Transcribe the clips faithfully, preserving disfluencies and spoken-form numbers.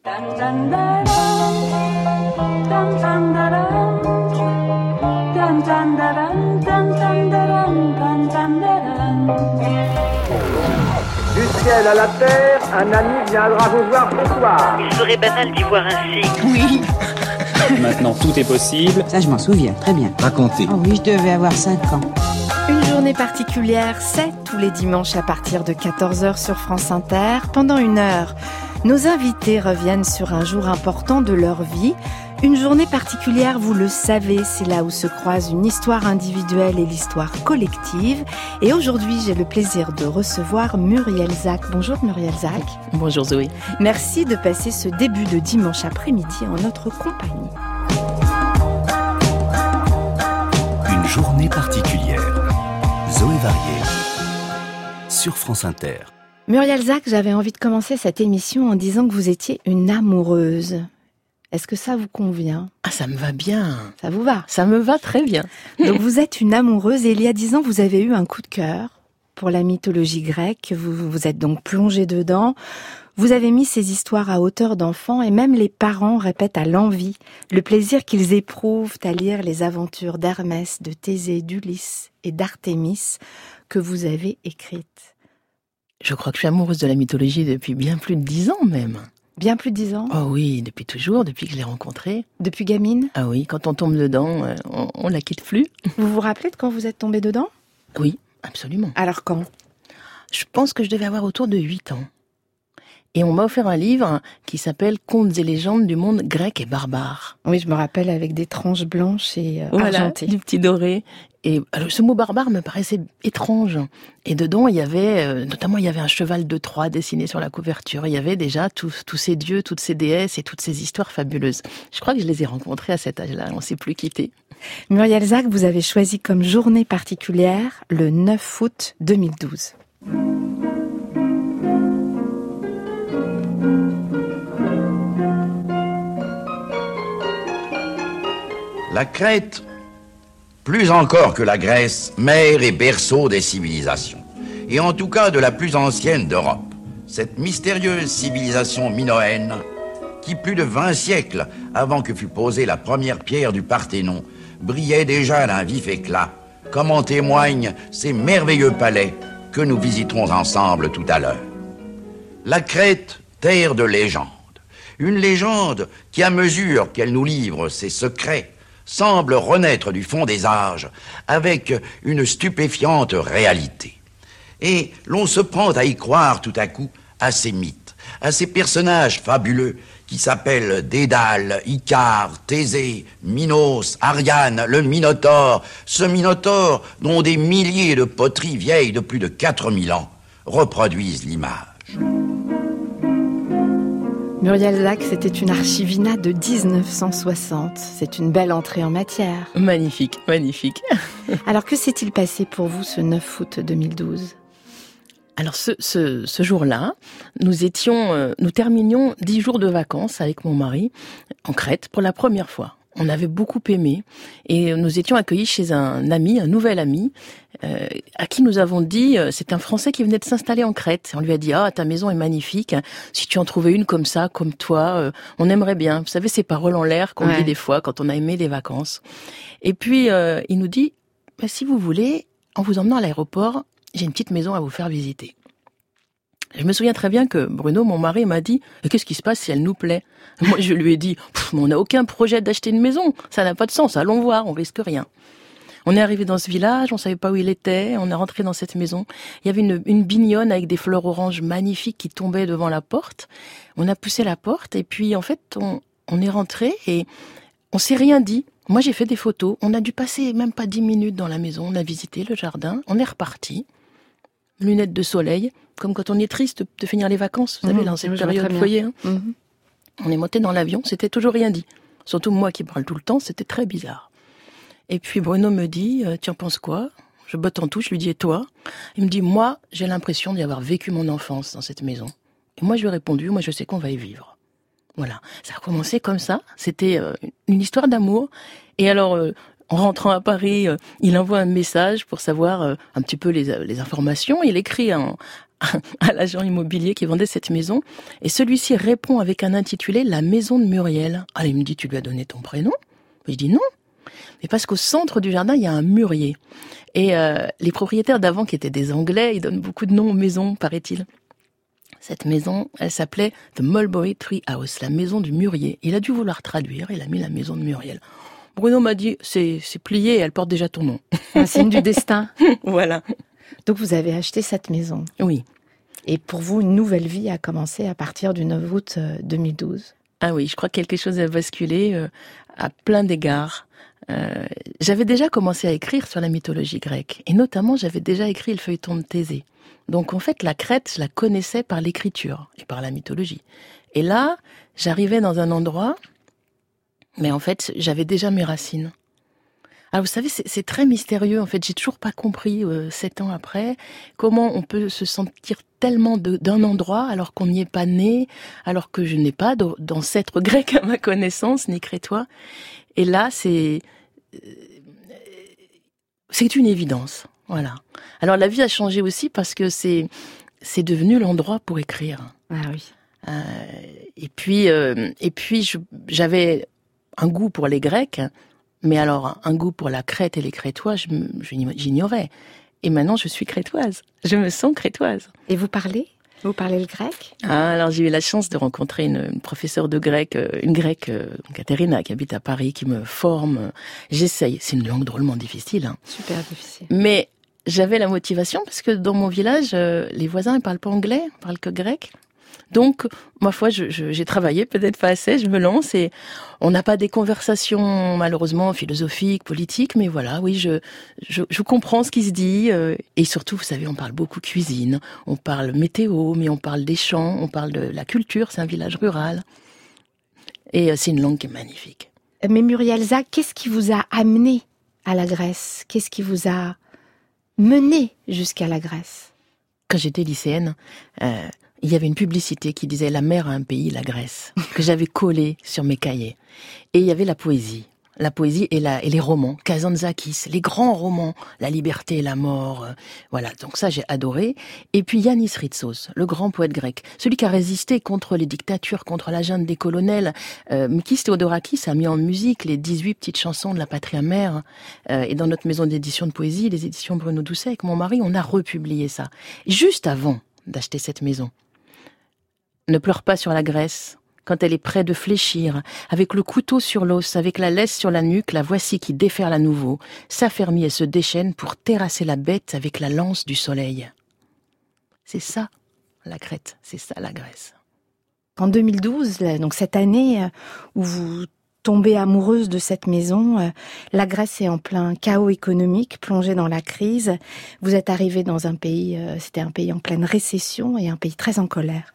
Du ciel à la terre, un ami viendra vous voir ce soir. Il serait banal d'y voir ainsi. Oui. Maintenant, tout est possible. Ça, je m'en souviens, très bien. Racontez. Oh oui, je devais avoir cinq ans. Une journée particulière, c'est tous les dimanches à partir de quatorze heures sur France Inter. Pendant une heure, nos invités reviennent sur un jour important de leur vie. Une journée particulière, vous le savez, c'est là où se croisent une histoire individuelle et l'histoire collective. Et aujourd'hui, j'ai le plaisir de recevoir Muriel Zac. Bonjour Muriel Zac. Bonjour Zoé. Merci de passer ce début de dimanche après-midi en notre compagnie. Une journée particulière. Zoé Varier sur France Inter. Muriel Zac, j'avais envie de commencer cette émission en disant que vous étiez une amoureuse. Est-ce que ça vous convient ? Ah, ça me va bien. Ça vous va ? Ça me va très bien. Donc vous êtes une amoureuse et il y a dix ans, vous avez eu un coup de cœur pour la mythologie grecque. Vous vous êtes donc plongée dedans. Vous avez mis ces histoires à hauteur d'enfant et même les parents répètent à l'envi le plaisir qu'ils éprouvent à lire les aventures d'Hermès, de Thésée, d'Ulysse et d'Artémis que vous avez écrites. Je crois que je suis amoureuse de la mythologie depuis bien plus de dix ans même. Bien plus de dix ans ? Oh oui, depuis toujours, depuis que je l'ai rencontrée. Depuis gamine ? Ah oui, quand on tombe dedans, on, on la quitte plus. Vous vous rappelez de quand vous êtes tombée dedans ? Oui, absolument. Alors quand ? Je pense que je devais avoir autour de huit ans. Et on m'a offert un livre qui s'appelle « Contes et légendes du monde grec et barbare ». Oui, je me rappelle, avec des tranches blanches et euh, voilà, argentées. Du petit doré. Et alors, ce mot barbare me paraissait étrange. Et dedans, il y avait, euh, notamment, il y avait un cheval de Troie dessiné sur la couverture. Il y avait déjà tous, tous ces dieux, toutes ces déesses et toutes ces histoires fabuleuses. Je crois que je les ai rencontrés à cet âge-là. On ne s'est plus quittés. Muriel Zac, vous avez choisi comme journée particulière le neuf août deux mille douze. La Crète, plus encore que la Grèce, mère et berceau des civilisations, et en tout cas de la plus ancienne d'Europe. Cette mystérieuse civilisation minoenne, qui plus de vingt siècles avant que fût posée la première pierre du Parthénon, brillait déjà d'un vif éclat, comme en témoignent ces merveilleux palais que nous visiterons ensemble tout à l'heure. La Crète, terre de légende. Une légende qui, à mesure qu'elle nous livre ses secrets, semble renaître du fond des âges avec une stupéfiante réalité. Et l'on se prend à y croire tout à coup à ces mythes, à ces personnages fabuleux qui s'appellent Dédale, Icare, Thésée, Minos, Ariane, le Minotaure, ce Minotaure dont des milliers de poteries vieilles de plus de quatre mille ans reproduisent l'image. Muriel Zac, c'était une archivina de dix-neuf cent soixante. C'est une belle entrée en matière. Magnifique, magnifique. Alors, que s'est-il passé pour vous ce neuf août deux mille douze ? Alors, ce, ce, ce jour-là, nous étions, euh, nous terminions dix jours de vacances avec mon mari en Crète pour la première fois. On avait beaucoup aimé et nous étions accueillis chez un ami, un nouvel ami, euh, à qui nous avons dit, euh, c'est un Français qui venait de s'installer en Crète. On lui a dit, ah, ta maison est magnifique, si tu en trouvais une comme ça, comme toi, euh, on aimerait bien. Vous savez, ces paroles en l'air qu'on ouais. dit des fois quand on a aimé les vacances. Et puis, euh, il nous dit, bah, si vous voulez, en vous emmenant à l'aéroport, j'ai une petite maison à vous faire visiter. Je me souviens très bien que Bruno, mon mari, m'a dit « Qu'est-ce qui se passe si elle nous plaît ?» Moi, je lui ai dit « On n'a aucun projet d'acheter une maison, ça n'a pas de sens, allons voir, on risque rien. » On est arrivé dans ce village, on savait pas où il était, on est rentré dans cette maison. Il y avait une, une bignonne avec des fleurs oranges magnifiques qui tombaient devant la porte. On a poussé la porte et puis en fait, on, on est rentré et on s'est rien dit. Moi, j'ai fait des photos. On a dû passer même pas dix minutes dans la maison. On a visité le jardin, on est reparti. Lunettes de soleil, comme quand on est triste de finir les vacances, vous savez, mmh, dans cette période de foyer. Hein. Mmh. On est monté dans l'avion, c'était toujours rien dit. Surtout moi qui parle tout le temps, c'était très bizarre. Et puis Bruno me dit, euh, tu en penses quoi ? Je botte en touche, je lui dis, et toi ? Il me dit, moi, j'ai l'impression d'y avoir vécu mon enfance dans cette maison. Et moi, je lui ai répondu, moi, je sais qu'on va y vivre. Voilà, ça a commencé comme ça, c'était euh, une histoire d'amour. Et alors... Euh, En rentrant à Paris, euh, il envoie un message pour savoir euh, un petit peu les, les informations. Il écrit un, à l'agent immobilier qui vendait cette maison, et celui-ci répond avec un intitulé « La maison de Muriel ». Alors il me dit « Tu lui as donné ton prénom ?» Je dis « Non ». Mais parce qu'au centre du jardin, il y a un mûrier. Et euh, les propriétaires d'avant, qui étaient des Anglais, ils donnent beaucoup de noms aux maisons, paraît-il. Cette maison, elle s'appelait The Mulberry Tree House, la maison du mûrier. Il a dû vouloir traduire, il a mis la maison de Muriel. Bruno m'a dit, c'est, c'est plié, elle porte déjà ton nom. Un signe du destin. Voilà. Donc vous avez acheté cette maison. Oui. Et pour vous, une nouvelle vie a commencé à partir du neuf août deux mille douze. Ah oui, je crois que quelque chose a basculé euh, à plein d'égards. Euh, j'avais déjà commencé à écrire sur la mythologie grecque. Et notamment, j'avais déjà écrit le feuilleton de Thésée. Donc en fait, la Crète, je la connaissais par l'écriture et par la mythologie. Et là, j'arrivais dans un endroit, mais en fait, j'avais déjà mes racines. Alors vous savez, c'est, c'est très mystérieux. En fait, j'ai toujours pas compris, euh, sept ans après, comment on peut se sentir tellement de, d'un endroit alors qu'on n'y est pas né, alors que je n'ai pas d'ancêtre grec à ma connaissance, ni crétois. Et là, c'est c'est une évidence. Voilà. Alors la vie a changé aussi parce que c'est c'est devenu l'endroit pour écrire. Ah oui. Euh, et puis euh, et puis je, j'avais un goût pour les Grecs, mais alors un goût pour la Crète et les Crétois, je, je, j'ignorais. Et maintenant, je suis crétoise. Je me sens crétoise. Et vous parlez ? Vous parlez le grec ? Ah, alors j'ai eu la chance de rencontrer une, une professeure de grec, une grecque, Katerina, qui habite à Paris, qui me forme. J'essaye. C'est une langue drôlement difficile. Hein. Super difficile. Mais j'avais la motivation parce que dans mon village, les voisins ne parlent pas anglais, ils parlent que grec. Donc, ma foi, je, je, j'ai travaillé, peut-être pas assez, je me lance et on n'a pas des conversations, malheureusement, philosophiques, politiques, mais voilà, oui, je, je, je comprends ce qui se dit. Euh, et surtout, vous savez, on parle beaucoup cuisine, on parle météo, mais on parle des champs, on parle de la culture, c'est un village rural. Et euh, c'est une langue qui est magnifique. Mais Muriel Zac, qu'est-ce qui vous a amené à la Grèce ? Qu'est-ce qui vous a mené jusqu'à la Grèce ? Quand j'étais lycéenne, euh, il y avait une publicité qui disait « La mer a un pays, la Grèce », que j'avais collé sur mes cahiers. Et il y avait la poésie. La poésie et, la, et les romans, Kazantzakis, les grands romans, La liberté et la mort, euh, voilà, donc ça j'ai adoré. Et puis Yannis Ritsos, le grand poète grec, celui qui a résisté contre les dictatures, contre la junte des colonels. Euh, Mikis Theodorakis a mis en musique les dix-huit petites chansons de la patrie amère. Euh, et dans notre maison d'édition de poésie, les éditions Bruno Doucet, avec mon mari, on a republié ça. Juste avant d'acheter cette maison. Ne pleure pas sur la Grèce, quand elle est près de fléchir, avec le couteau sur l'os, avec la laisse sur la nuque, la voici qui déferle à nouveau, s'affermit et se déchaîne pour terrasser la bête avec la lance du soleil. C'est ça, la Crète, c'est ça, la Grèce. En deux mille douze, donc cette année où vous tombez amoureuse de cette maison, la Grèce est en plein chaos économique, plongée dans la crise. Vous êtes arrivée dans un pays, c'était un pays en pleine récession et un pays très en colère.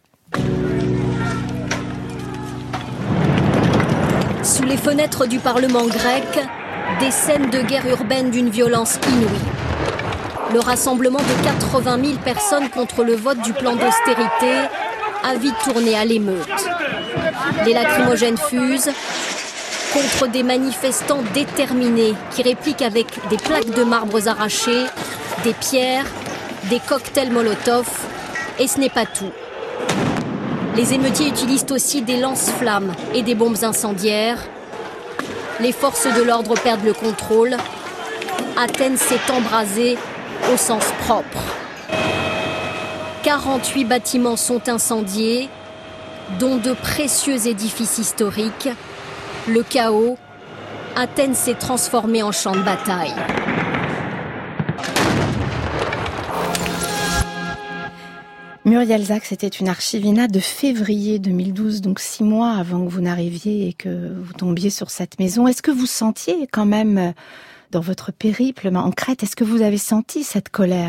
Sous les fenêtres du Parlement grec, des scènes de guerre urbaine d'une violence inouïe. Le rassemblement de quatre-vingt mille personnes contre le vote du plan d'austérité a vite tourné à l'émeute. Les lacrymogènes fusent contre des manifestants déterminés qui répliquent avec des plaques de marbre arrachées, des pierres, des cocktails Molotov, et ce n'est pas tout. Les émeutiers utilisent aussi des lance-flammes et des bombes incendiaires. Les forces de l'ordre perdent le contrôle. Athènes s'est embrasée au sens propre. quarante-huit bâtiments sont incendiés, dont de précieux édifices historiques. Le chaos, Athènes s'est transformée en champ de bataille. Muriel Zac, c'était une archivina de février deux mille douze, donc six mois avant que vous n'arriviez et que vous tombiez sur cette maison. Est-ce que vous sentiez quand même, dans votre périple en Crète, est-ce que vous avez senti cette colère ?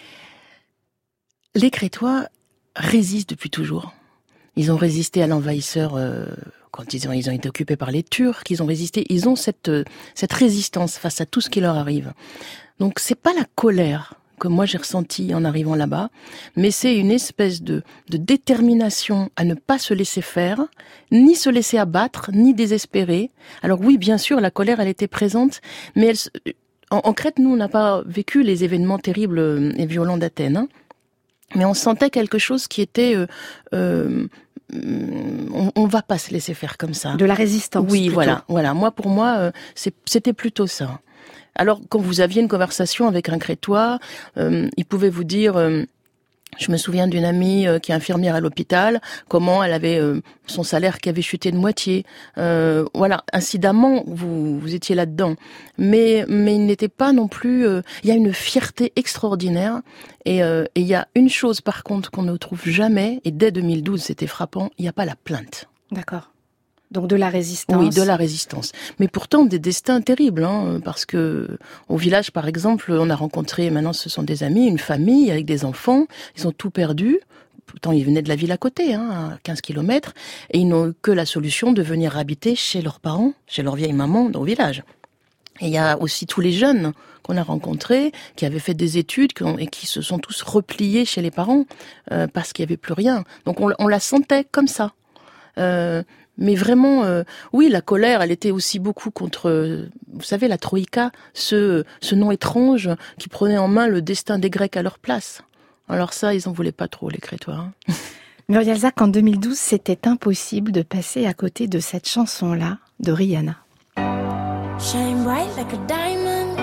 Les Crétois résistent depuis toujours. Ils ont résisté à l'envahisseur euh, quand ils ont, ils ont été occupés par les Turcs, ils ont résisté, ils ont cette, cette résistance face à tout ce qui leur arrive. Donc c'est pas la colère que moi j'ai ressenti en arrivant là-bas, mais c'est une espèce de, de détermination à ne pas se laisser faire, ni se laisser abattre, ni désespérer. Alors oui, bien sûr, la colère, elle était présente, mais elle, en, en Crète, nous, on n'a pas vécu les événements terribles et violents d'Athènes, hein. mais on sentait quelque chose qui était... Euh, euh, on, on va pas se laisser faire comme ça. De la résistance. Oui, plutôt. voilà, voilà. Moi, pour moi, euh, c'est, c'était plutôt ça. Alors, quand vous aviez une conversation avec un Crétois, euh, il pouvait vous dire... Euh, Je me souviens d'une amie euh, qui est infirmière à l'hôpital, comment elle avait euh, son salaire qui avait chuté de moitié. Euh, voilà, incidemment, vous, vous étiez là-dedans. Mais, mais il n'était pas non plus... Euh, il y a une fierté extraordinaire. Et euh, et il y a une chose, par contre, qu'on ne trouve jamais, et dès deux mille douze, c'était frappant, il n'y a pas la plainte. D'accord. Donc de la résistance. Oui, de la résistance. Mais pourtant des destins terribles, hein, parce que au village, par exemple, on a rencontré, maintenant ce sont des amis, une famille avec des enfants, ils ont tout perdu. Pourtant, ils venaient de la ville à côté, hein, à quinze kilomètres, et ils n'ont que la solution de venir habiter chez leurs parents, chez leur vieille maman, au village. Et il y a aussi tous les jeunes qu'on a rencontrés, qui avaient fait des études qui ont, et qui se sont tous repliés chez les parents, euh, parce qu'il n'y avait plus rien. Donc on, on la sentait comme ça. Euh, Mais vraiment, euh, oui, la colère, elle était aussi beaucoup contre, euh, vous savez, la Troïka, ce, ce nom étrange qui prenait en main le destin des Grecs à leur place. Alors ça, ils en voulaient pas trop, les Crétois. Hein. Muriel Zack, en deux mille douze, c'était impossible de passer à côté de cette chanson-là, de Rihanna. Shine bright like a diamond.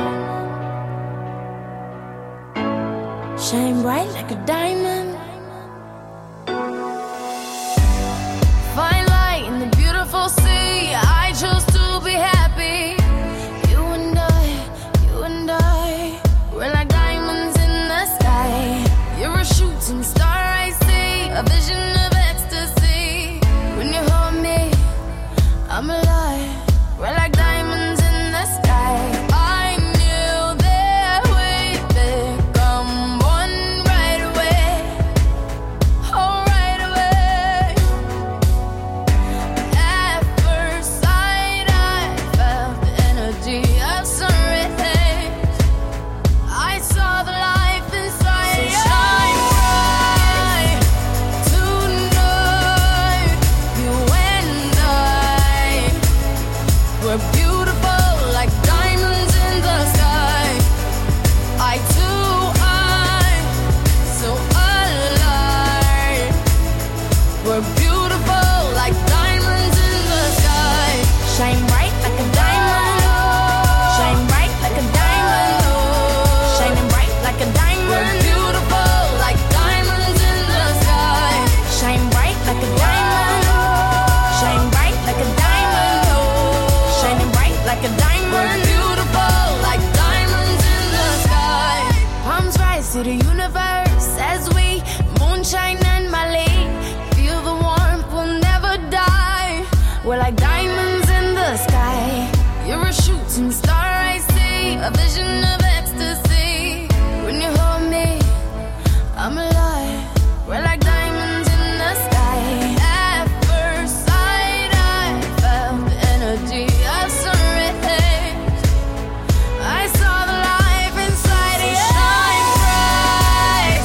Shine bright like a diamond. Fine light in the beautiful sea. I chose to be happy. You and I, you and I, we're like diamonds in the sky. You're a shooting star I see, a vision of ecstasy. When you hold me, I'm alive. We're like diamonds in the sky. I knew that we'd become one right away. Oh, right away. At first sight, I felt the energy of sun rays. I saw the life inside you. Shine bright tonight. You and I, we're beautiful like diamonds in the sky. I too, I'm so alive. We're beautiful like diamonds in the sky. Shine bright like a diamond. Shine bright like a diamond. Shining bright like a diamond. We're beautiful like diamonds in the sky. Shine bright like a diamond. Shine bright like a diamond. Shining bright like a diamond. We're beautiful like diamonds in the sky. Palms rise to the universe as we moonshine and Malay. Feel the warmth, we'll never die. We're like diamonds in the sky. You're a shooting star I see, a vision of ecstasy. When you hold me, I'm alive. We're like diamonds in the sky. At first sight, I felt the energy of sun rays. I saw the life inside you. Shine bright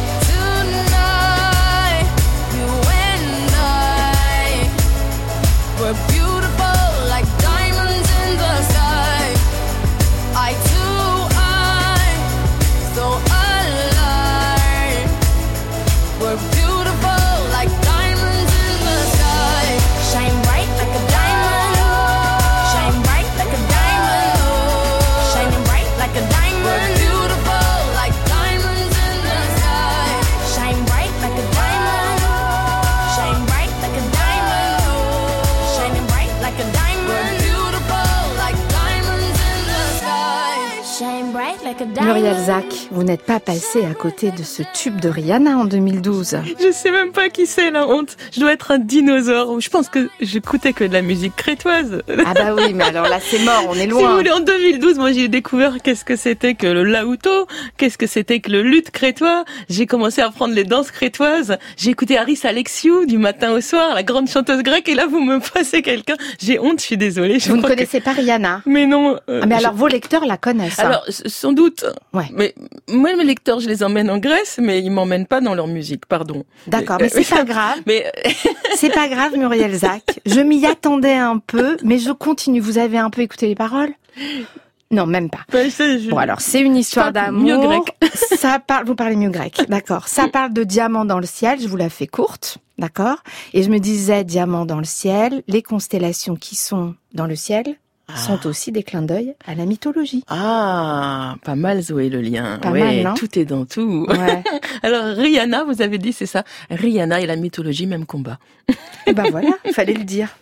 tonight. You and I, we're beautiful like diamonds in the sky. I too, I'm so alive. We're beautiful like diamonds in the sky. Shine bright like a diamond. Shine bright like a diamond. Shining bright like a diamond. We're beautiful like diamonds in the sky. Shine bright like a diamond. Shine bright like a diamond. Shining bright like a diamond. We're beautiful like diamonds in the sky. Shine bright like a diamond. Muriel Zack, vous n'êtes pas passée à côté de ce tube de Rihanna en deux mille douze. Je sais même pas qui c'est, la honte. Je dois être un dinosaure. Je pense que j'écoutais que de la musique crétoise. Ah bah oui, mais alors là c'est mort, on est Si vous loin. voulez, en deux mille douze, moi j'ai découvert qu'est-ce que c'était que le laouto, qu'est-ce que c'était que le luth crétois. J'ai commencé à apprendre les danses crétoises. J'ai écouté Haris Alexiou du matin au soir, la grande chanteuse grecque, et là vous me passez quelqu'un. J'ai honte, je suis désolée. Je Vous ne crois que- connaissez pas Rihanna? Mais non. euh, Ah mais je- alors vos lecteurs la connaissent. hein. Alors, s- sans doute. Ouais. Mais moi, mes lecteurs, je les emmène en Grèce, mais ils m'emmènent pas dans leur musique, pardon. D'accord, mais c'est pas grave. Mais C'est pas grave, Muriel Zack. Je m'y attendais un peu, mais je continue. Vous avez un peu écouté les paroles? Non, même pas. Ben, c'est, je... Bon, alors, c'est une histoire parle d'amour. mieux grec. Ça parle, vous parlez mieux grec. D'accord. Ça parle de diamants dans le ciel. Je vous la fais courte. D'accord. Et je me disais, diamants dans le ciel, les constellations qui sont dans le ciel ah. sont aussi des clins d'œil à la mythologie. Ah, pas mal Zoé le lien. Pas ouais, mal, non ? Tout est dans tout. Ouais. Alors, Rihanna, vous avez dit, c'est ça. Rihanna et la mythologie, même combat. Et ben voilà, il fallait le dire.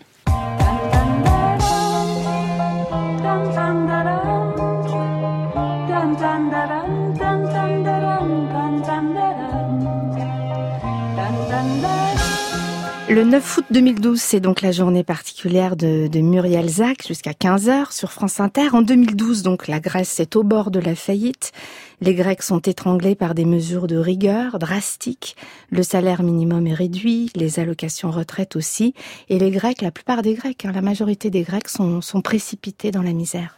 Le neuf août deux mille douze, c'est donc la journée particulière de, de Muriel Zac jusqu'à quinze heures sur France Inter. En deux mille douze, donc, la Grèce est au bord de la faillite. Les Grecs sont étranglés par des mesures de rigueur drastiques. Le salaire minimum est réduit, les allocations retraite aussi. Et les Grecs, la plupart des Grecs, hein, la majorité des Grecs sont, sont précipités dans la misère.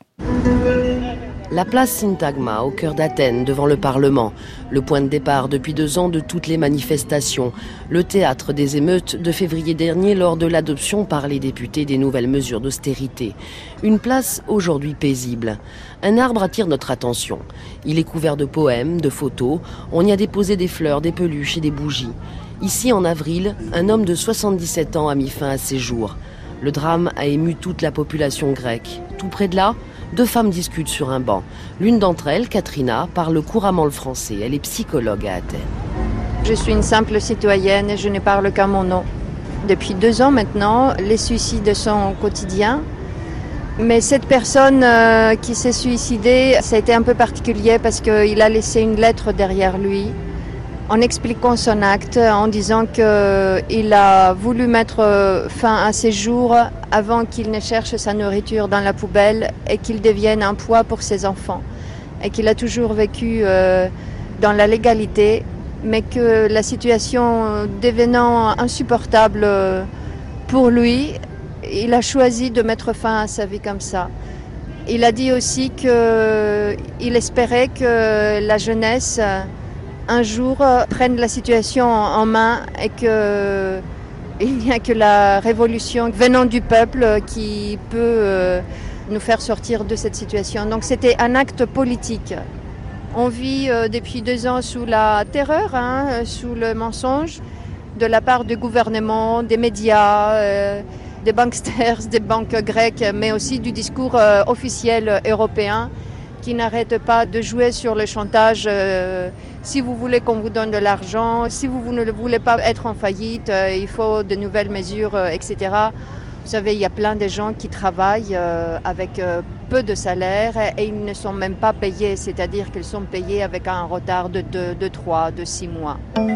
La place Syntagma, au cœur d'Athènes, devant le Parlement. Le point de départ depuis deux ans de toutes les manifestations. Le théâtre des émeutes de février dernier lors de l'adoption par les députés des nouvelles mesures d'austérité. Une place aujourd'hui paisible. Un arbre attire notre attention. Il est couvert de poèmes, de photos. On y a déposé des fleurs, des peluches et des bougies. Ici, en avril, un homme de soixante-dix-sept ans a mis fin à ses jours. Le drame a ému toute la population grecque. Tout près de là, deux femmes discutent sur un banc. L'une d'entre elles, Katrina, parle couramment le français. Elle est psychologue à Athènes. Je suis une simple citoyenne et je ne parle qu'à mon nom. Depuis deux ans maintenant, les suicides sont quotidiens. Mais cette personne euh, qui s'est suicidée, ça a été un peu particulier parce qu'il a laissé une lettre derrière lui en expliquant son acte, en disant qu'il a voulu mettre fin à ses jours avant qu'il ne cherche sa nourriture dans la poubelle et qu'il devienne un poids pour ses enfants. Et qu'il a toujours vécu euh, dans la légalité, mais que la situation devenant insupportable pour lui, il a choisi de mettre fin à sa vie comme ça. Il a dit aussi qu'il espérait que la jeunesse un jour prenne la situation en main et qu'il n'y a que la révolution venant du peuple qui peut nous faire sortir de cette situation. Donc c'était un acte politique. On vit depuis deux ans sous la terreur, hein, sous le mensonge de la part du gouvernement, des médias, euh, des banksters, des banques grecques, mais aussi du discours euh, officiel européen qui n'arrête pas de jouer sur le chantage. Euh, si vous voulez qu'on vous donne de l'argent, si vous ne voulez pas être en faillite, euh, il faut de nouvelles mesures, euh, et cetera. Vous savez, il y a plein de gens qui travaillent euh, avec euh, peu de salaire et ils ne sont même pas payés, c'est-à-dire qu'ils sont payés avec un retard de deux, de trois, de six mois.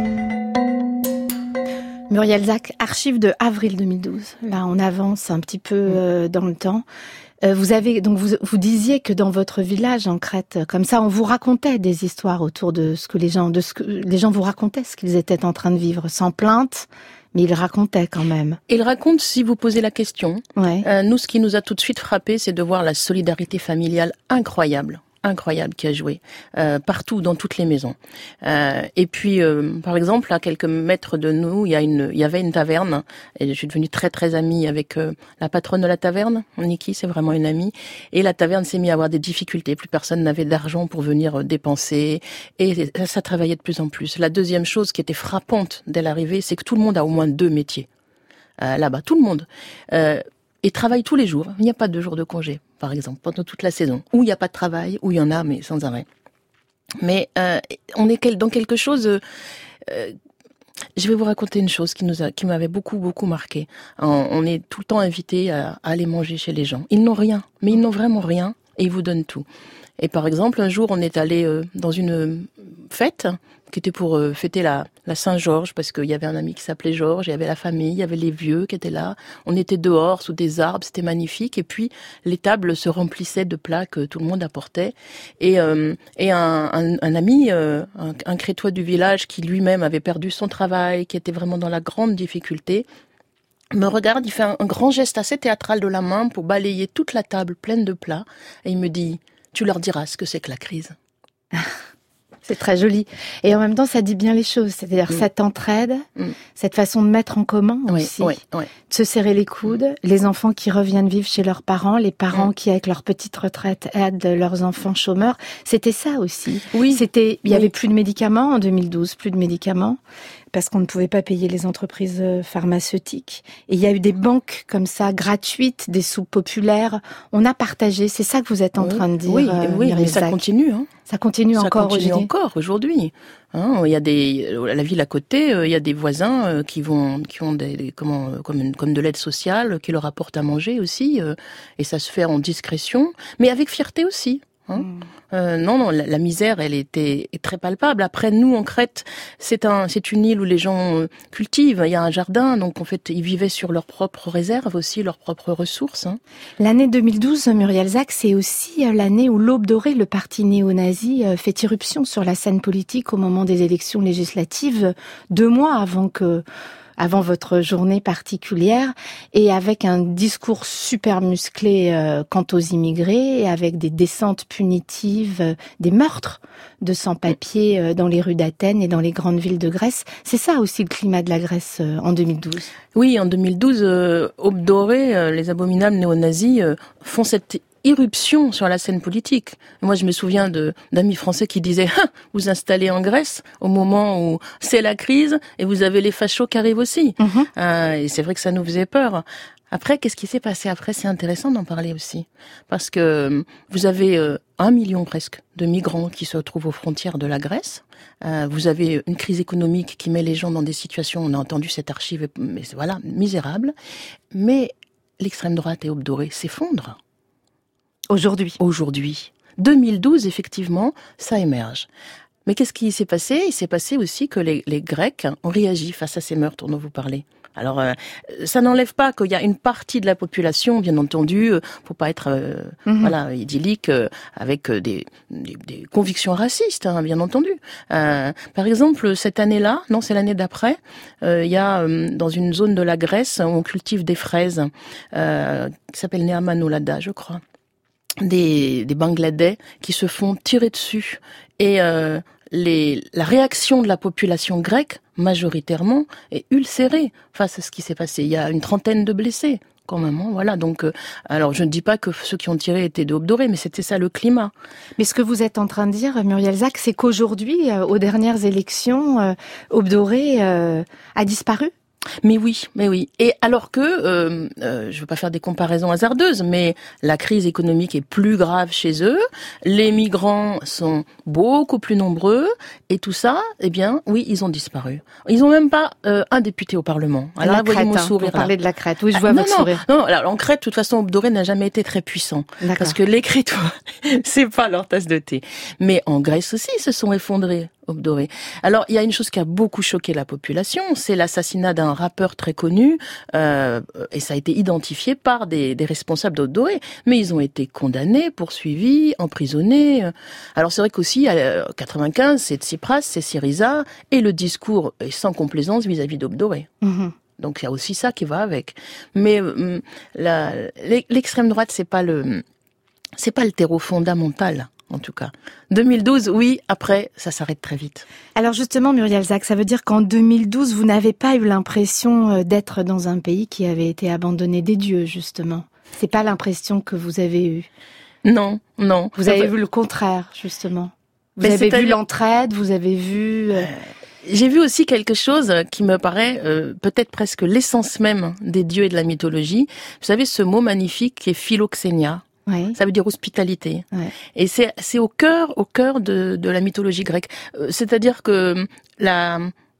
Muriel Zac, archive de avril deux mille douze. Là, on avance un petit peu euh, dans le temps. Euh, vous avez donc vous, vous disiez que dans votre village en Crète, comme ça, on vous racontait des histoires autour de ce que les gens, de ce que les gens vous racontaient, ce qu'ils étaient en train de vivre, sans plainte, mais ils racontaient quand même. Ils racontent si vous posez la question. Ouais. Euh, nous, ce qui nous a tout de suite frappé, c'est de voir la solidarité familiale incroyable. incroyable qui a joué euh, partout dans toutes les maisons. Euh, et puis, euh, par exemple, à quelques mètres de nous, il y a une, il y avait une taverne. Et je suis devenue très très amie avec euh, la patronne de la taverne, Niki, c'est vraiment une amie. Et la taverne s'est mise à avoir des difficultés. Plus personne n'avait d'argent pour venir euh, dépenser. Et ça, ça travaillait de plus en plus. La deuxième chose qui était frappante dès l'arrivée, c'est que tout le monde a au moins deux métiers euh, là-bas. Tout le monde. Euh, et travaille tous les jours. Il n'y a pas de jours de congé, par exemple, pendant toute la saison. Ou il n'y a pas de travail, ou il y en a, mais sans arrêt. Mais euh, on est dans quelque chose... Euh, euh, je vais vous raconter une chose qui nous a, qui m'avait beaucoup, beaucoup marqué. On, on est tout le temps invités à, à aller manger chez les gens. Ils n'ont rien, mais ils n'ont vraiment rien, et ils vous donnent tout. Et par exemple, un jour, on est allé euh, dans une fête qui était pour euh, fêter la, la Saint-Georges, parce qu'il y avait un ami qui s'appelait Georges, il y avait la famille, il y avait les vieux qui étaient là. On était dehors, sous des arbres, c'était magnifique. Et puis, les tables se remplissaient de plats que tout le monde apportait. Et, euh, et un, un, un ami, euh, un, un crétois du village, qui lui-même avait perdu son travail, qui était vraiment dans la grande difficulté, me regarde, il fait un, un grand geste assez théâtral de la main pour balayer toute la table pleine de plats. Et il me dit... Tu leur diras ce que c'est que la crise. C'est très joli. Et en même temps, ça dit bien les choses. C'est-à-dire mm. cette entraide, mm. cette façon de mettre en commun oui, aussi, oui, oui. de se serrer les coudes, mm. les enfants qui reviennent vivre chez leurs parents, les parents mm. qui, avec leur petite retraite, aident leurs enfants chômeurs. C'était ça aussi. Oui. C'était, il y oui. avait plus de médicaments en deux mille douze, plus de médicaments, parce qu'on ne pouvait pas payer les entreprises pharmaceutiques. Et il y a eu des banques comme ça, gratuites, des soupes populaires. On a partagé. C'est ça que vous êtes en oui. train de dire. Oui, euh, oui, mais ça continue. Hein. Ça continue ça encore continue aujourd'hui. encore aujourd'hui. Hein, il y a des, la ville à côté, il y a des voisins qui vont, qui ont des, des comment, comme, une, comme de l'aide sociale, qui leur apportent à manger aussi, et ça se fait en discrétion, mais avec fierté aussi. Hein mmh. euh, non, non, la, la misère, elle était est très palpable. Après, nous, en Crète, c'est un, c'est une île où les gens euh, cultivent. Il y a un jardin, donc en fait, ils vivaient sur leurs propres réserves aussi, leurs propres ressources. Hein. L'année deux mille douze, Muriel Zac, c'est aussi l'année où l'Aube dorée, le parti néo-nazi, fait irruption sur la scène politique au moment des élections législatives, deux mois avant que avant votre journée particulière, et avec un discours super musclé euh, quant aux immigrés, et avec des descentes punitives, euh, des meurtres de sans-papiers euh, dans les rues d'Athènes et dans les grandes villes de Grèce. C'est ça aussi le climat de la Grèce euh, en deux mille douze. Oui, en deux mille douze, euh, Aube dorée, euh, les abominables néo-nazis euh, font cette irruption sur la scène politique. Moi, je me souviens de d'amis français qui disaient ah, « vous installez en Grèce au moment où c'est la crise et vous avez les fachos qui arrivent aussi mm-hmm. ». Euh, et c'est vrai que ça nous faisait peur. Après, qu'est-ce qui s'est passé après? C'est intéressant d'en parler aussi. Parce que vous avez euh, un million presque de migrants qui se retrouvent aux frontières de la Grèce. Euh, vous avez une crise économique qui met les gens dans des situations, on a entendu cette archive, mais voilà, misérable. Mais l'extrême droite et Aube dorée s'effondrent. Aujourd'hui. Aujourd'hui. deux mille douze, effectivement, ça émerge. Mais qu'est-ce qui s'est passé? Il s'est passé aussi que les, les Grecs ont réagi face à ces meurtres dont vous parlez. Alors, euh, ça n'enlève pas qu'il y a une partie de la population, bien entendu, euh, faut pas être euh, mm-hmm. voilà idyllique, euh, avec des, des, des convictions racistes, hein, bien entendu. Euh, par exemple, cette année-là, non, c'est l'année d'après, euh, il y a euh, dans une zone de la Grèce où on cultive des fraises, euh, qui s'appelle Neamanolada, je crois. Des, des Bangladais qui se font tirer dessus et euh, les, la réaction de la population grecque majoritairement est ulcérée face à ce qui s'est passé. Il y a une trentaine de blessés quand même. Hein, voilà. Donc, euh, alors je ne dis pas que ceux qui ont tiré étaient d'Aube dorée, mais c'était ça le climat. Mais ce que vous êtes en train de dire, Muriel Zac, c'est qu'aujourd'hui, euh, aux dernières élections, euh, Aube dorée euh, a disparu. Mais oui, mais oui. Et alors que, euh, euh, je veux pas faire des comparaisons hasardeuses, mais la crise économique est plus grave chez eux, les migrants sont beaucoup plus nombreux, et tout ça, eh bien, oui, ils ont disparu. Ils ont même pas euh, un député au Parlement. Alors, la Crète, voyez mon sourire. Vous parlez de la Crète. Oui, je vois ah, votre non, sourire. Non, non, alors, en Crète, de toute façon, Aube dorée n'a jamais été très puissant. D'accord. Parce que les Crétois, c'est pas leur tasse de thé. Mais en Grèce aussi, ils se sont effondrés. Aube dorée. Alors, il y a une chose qui a beaucoup choqué la population, c'est l'assassinat d'un rappeur très connu, euh, et ça a été identifié par des, des responsables d'Aube dorée, mais ils ont été condamnés, poursuivis, emprisonnés. Alors, c'est vrai qu'aussi, en quatre-vingt-quinze, c'est Tsipras, c'est Syriza, et le discours est sans complaisance vis-à-vis d'Aube dorée. Mmh. Donc, il y a aussi ça qui va avec. Mais la, l'extrême droite, c'est pas le, c'est pas le terreau fondamental. En tout cas. deux mille douze, oui, après, ça s'arrête très vite. Alors justement, Muriel Zac, ça veut dire qu'en deux mille douze, vous n'avez pas eu l'impression d'être dans un pays qui avait été abandonné des dieux, justement. C'est pas l'impression que vous avez eue. Non, non. Vous avez vu le contraire, justement. Vous Mais avez vu dire... l'entraide, vous avez vu... Euh... J'ai vu aussi quelque chose qui me paraît euh, peut-être presque l'essence même des dieux et de la mythologie. Vous savez, ce mot magnifique qui est philoxénia. Oui. Ça veut dire hospitalité. Oui. Et c'est, c'est au cœur, au cœur de, de la mythologie grecque. C'est-à-dire que la,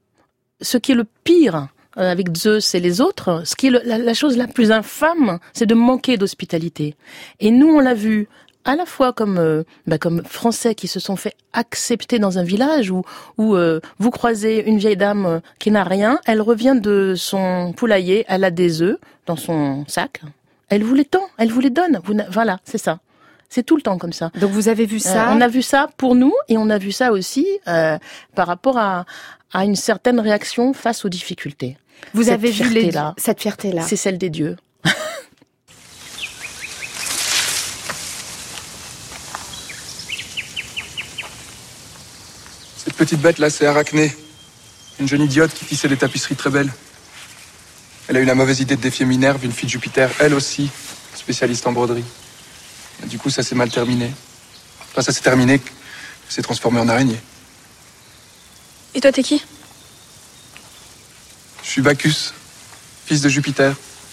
ce qui est le pire avec Zeus et les autres, ce qui est le, la, la chose la plus infâme, c'est de manquer d'hospitalité. Et nous, on l'a vu à la fois comme euh, bah, comme Français qui se sont fait accepter dans un village où où euh, vous croisez une vieille dame qui n'a rien, elle revient de son poulailler, elle a des œufs dans son sac. Elle vous les tend, elle vous les donne. Vous voilà, c'est ça. C'est tout le temps comme ça. Donc vous avez vu ça. Euh, on a vu ça pour nous et on a vu ça aussi euh, par rapport à, à une certaine réaction face aux difficultés. Vous cette avez vu les, là, cette fierté-là. C'est celle des dieux. petite bête, là, c'est Arachné. Une jeune idiote qui tissait des tapisseries très belles. Elle a eu la mauvaise idée de défier Minerve, une fille de Jupiter, elle aussi, spécialiste en broderie. Et du coup, ça s'est mal terminé. Enfin, ça s'est terminé, qu'elle s'est transformée en araignée. Et toi, t'es qui? Je suis Bacchus, fils de Jupiter.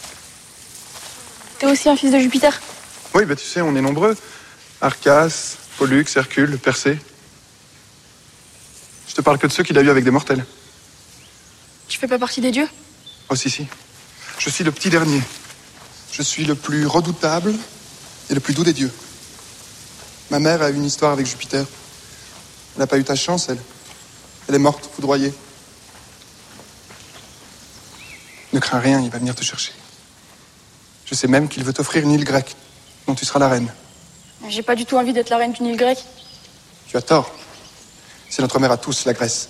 T'es aussi un fils de Jupiter? Oui, bah tu sais, on est nombreux. Arcas, Pollux, Hercule, Persée. Je te parle que de ceux qu'il a eu avec des mortels. Tu fais pas partie des dieux? Oh si, si. Je suis le petit dernier. Je suis le plus redoutable et le plus doux des dieux. Ma mère a eu une histoire avec Jupiter. Elle n'a pas eu ta chance, elle. Elle est morte, foudroyée. Ne crains rien, il va venir te chercher. Je sais même qu'il veut t'offrir une île grecque, dont tu seras la reine. J'ai pas du tout envie d'être la reine d'une île grecque. Tu as tort. C'est notre mère à tous, la Grèce.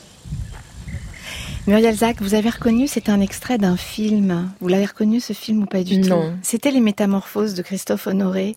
Muriel Zack, vous avez reconnu, c'est un extrait d'un film. Vous l'avez reconnu, ce film, ou pas du tout? Non. C'était Les Métamorphoses de Christophe Honoré.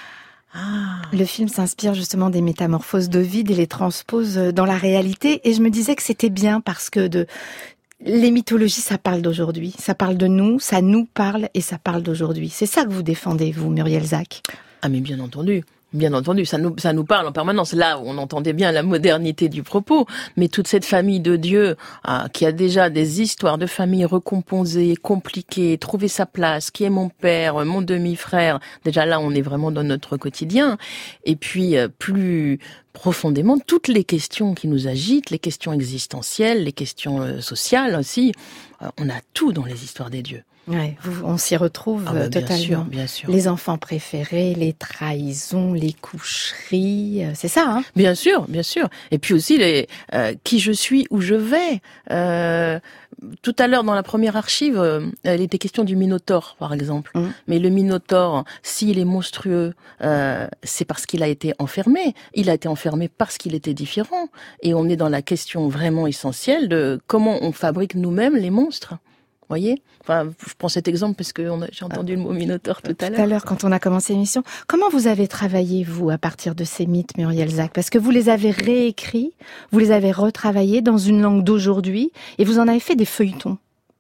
Ah. Le film s'inspire justement des métamorphoses d'Ovide et les transpose dans la réalité. Et je me disais que c'était bien parce que de... les mythologies, ça parle d'aujourd'hui. Ça parle de nous, ça nous parle et ça parle d'aujourd'hui. C'est ça que vous défendez, vous, Muriel Zack? Ah mais bien entendu. Bien entendu, ça nous, ça nous parle en permanence. Là, on entendait bien la modernité du propos, mais toute cette famille de dieux ah, qui a déjà des histoires de famille recomposées, compliquées, trouver sa place, qui est mon père, mon demi-frère. Déjà là, on est vraiment dans notre quotidien. Et puis, euh, plus profondément, toutes les questions qui nous agitent, les questions existentielles, les questions euh, sociales aussi, euh, on a tout dans les histoires des dieux. Ouais, on s'y retrouve ah bah, bien totalement. Sûr, bien sûr. Les enfants préférés, les trahisons, les coucheries, c'est ça, hein? Bien sûr, bien sûr. Et puis aussi les euh, qui je suis, où je vais. Euh, tout à l'heure dans la première archive, euh, il était question du Minotaure, par exemple. Mmh. Mais le Minotaure, s'il est monstrueux, euh, c'est parce qu'il a été enfermé. Il a été enfermé parce qu'il était différent. Et on est dans la question vraiment essentielle de comment on fabrique nous-mêmes les monstres. Voyez, enfin, je prends cet exemple parce que on a, j'ai entendu le mot Minotaure tout à l'heure. Tout à l'heure, quand on a commencé l'émission, comment vous avez travaillé, vous, à partir de ces mythes, Muriel Zack? Parce que vous les avez réécrits, vous les avez retravaillés dans une langue d'aujourd'hui, et vous en avez fait des feuilletons.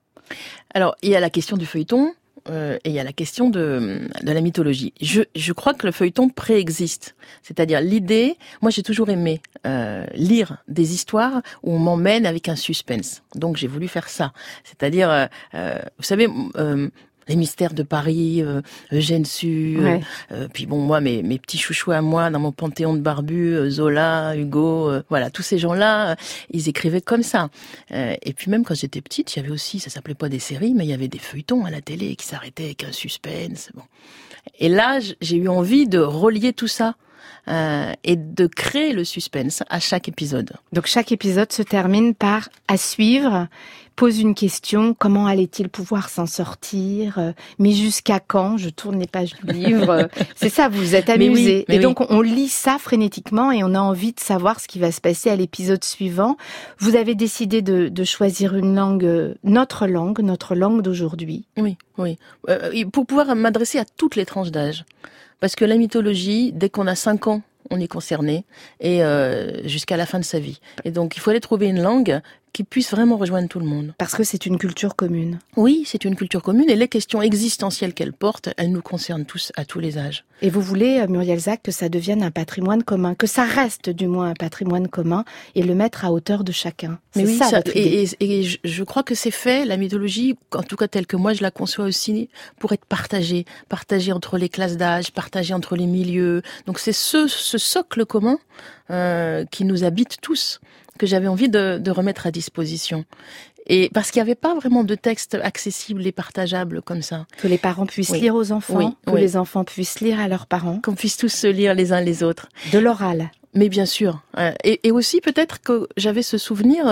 Alors, il y a la question du feuilleton, euh, et il y a la question de, de la mythologie. Je, je crois que le feuilleton préexiste. C'est-à-dire l'idée, moi j'ai toujours aimé euh, lire des histoires où on m'emmène avec un suspense. Donc j'ai voulu faire ça. C'est-à-dire, euh, euh, vous savez... Euh, les mystères de Paris, euh, Eugène Sue, ouais. euh, puis bon, moi, mes, mes petits chouchous à moi, dans mon panthéon de barbus, euh, Zola, Hugo, euh, voilà, tous ces gens-là, euh, ils écrivaient comme ça. Euh, et puis même quand j'étais petite, il y avait aussi, ça s'appelait pas des séries, mais il y avait des feuilletons à la télé qui s'arrêtaient avec un suspense. Bon. Et là, j'ai eu envie de relier tout ça. Euh, et de créer le suspense à chaque épisode. Donc chaque épisode se termine par à suivre, pose une question, comment allait-il pouvoir s'en sortir, euh, mais jusqu'à quand, je tourne les pages du livre, c'est ça, vous vous êtes amusé. Oui, et oui. Donc on lit ça frénétiquement et on a envie de savoir ce qui va se passer à l'épisode suivant. Vous avez décidé de, de choisir une langue, notre langue, notre langue d'aujourd'hui. Oui, oui, euh, pour pouvoir m'adresser à toutes les tranches d'âge. Parce que la mythologie, dès qu'on a cinq ans, on est concerné, et euh, jusqu'à la fin de sa vie. Et donc, il fallait trouver une langue qui puisse vraiment rejoindre tout le monde. Parce que c'est une culture commune. Oui, c'est une culture commune, et les questions existentielles qu'elle porte, elles nous concernent tous, à tous les âges. Et vous voulez, Muriel Zack, que ça devienne un patrimoine commun, que ça reste du moins un patrimoine commun, et le mettre à hauteur de chacun. C'est Mais oui, ça, ça votre et, idée. et, et je, je crois que c'est fait, la mythologie, en tout cas telle que moi je la conçois aussi, pour être partagée, partagée entre les classes d'âge, partagée entre les milieux. Donc c'est ce, ce socle commun euh, qui nous habite tous, que j'avais envie de, de remettre à disposition. Et parce qu'il n'y avait pas vraiment de texte accessible et partageable comme ça. Que les parents puissent oui. lire aux enfants, oui, que oui. les enfants puissent lire à leurs parents. Qu'on puisse tous se lire les uns les autres. De l'oral. Mais bien sûr. Et, et aussi peut-être que j'avais ce souvenir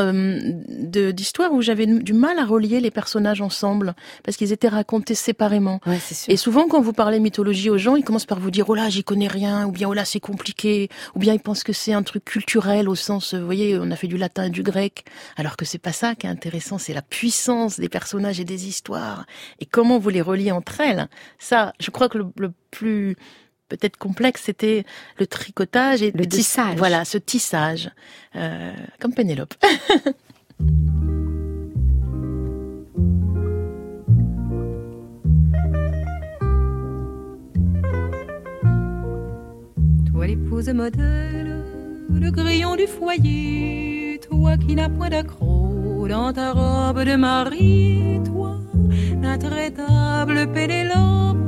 de, d'histoires où j'avais du mal à relier les personnages ensemble, parce qu'ils étaient racontés séparément. Ouais, c'est sûr. Et souvent, quand vous parlez mythologie aux gens, ils commencent par vous dire « Oh là, j'y connais rien », ou bien « Oh là, c'est compliqué », ou bien ils pensent que c'est un truc culturel au sens, vous voyez, on a fait du latin et du grec, alors que c'est pas ça qui est intéressant, c'est la puissance des personnages et des histoires, et comment vous les reliez entre elles. Ça, je crois que le, le plus... peut-être complexe, c'était le tricotage et le tissage. Voilà, ce tissage, euh, comme Pénélope. Toi l'épouse modèle, le grillon du foyer, toi qui n'as point d'accroc dans ta robe de mariée, toi l'intraitable Pénélope,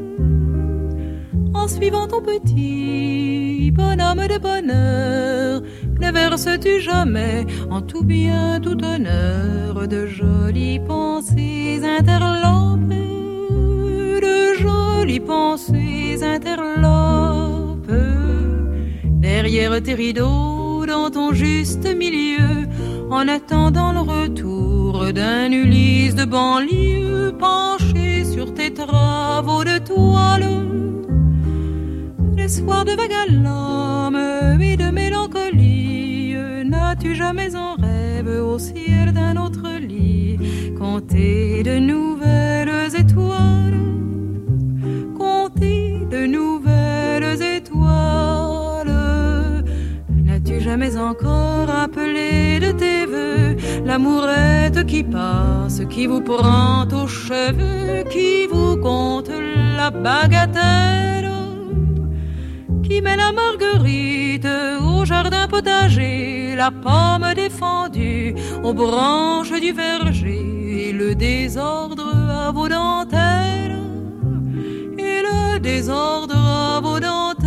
en suivant ton petit bonhomme de bonheur, ne verses-tu jamais en tout bien, tout honneur de jolies pensées interlopes, de jolies pensées interlopes. Derrière tes rideaux, dans ton juste milieu, en attendant le retour d'un Ulysse de banlieue, penché sur tes travaux de toile, les soirs de vague à l'âme et de mélancolie, n'as-tu jamais en rêve au ciel d'un autre lit compté de nouvelles étoiles, compté de nouvelles étoiles? N'as-tu jamais encore appelé de tes voeux l'amourette qui passe, qui vous prend aux cheveux, qui vous compte la bagatelle, qui met la marguerite au jardin potager, la pomme défendue aux branches du verger, et le désordre à vos dentelles, et le désordre à vos dentelles?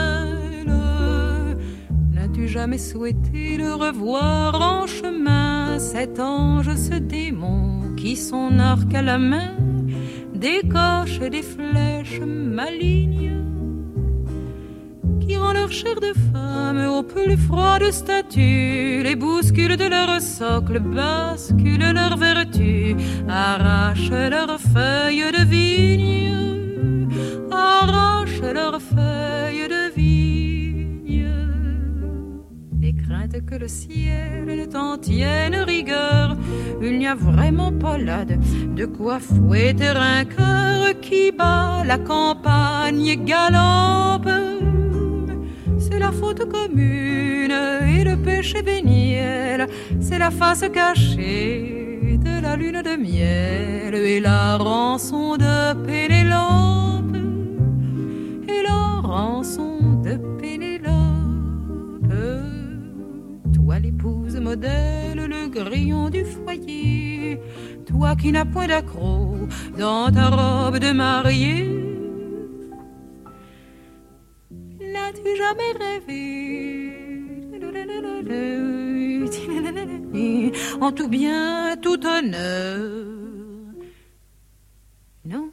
N'as-tu jamais souhaité le revoir en chemin, cet ange, ce démon qui, son arc à la main, décoche des flèches malignes, qui rend leur chair de femme au plus froide statue, les bouscule de leur socle, bascule leur vertu, arrache leurs feuilles de vigne, arrache leurs feuilles de vigne. Et crainte que le ciel ne t'en tienne rigueur, il n'y a vraiment pas là de, de quoi fouetter un cœur qui bat la campagne galope. C'est la faute commune et le péché véniel, c'est la face cachée de la lune de miel, et la rançon de Pénélope, et la rançon de Pénélope. Toi l'épouse modèle, le grillon du foyer, toi qui n'as point d'accroc dans ta robe de mariée, n'as-tu jamais rêvé en tout bien, tout honneur? Non.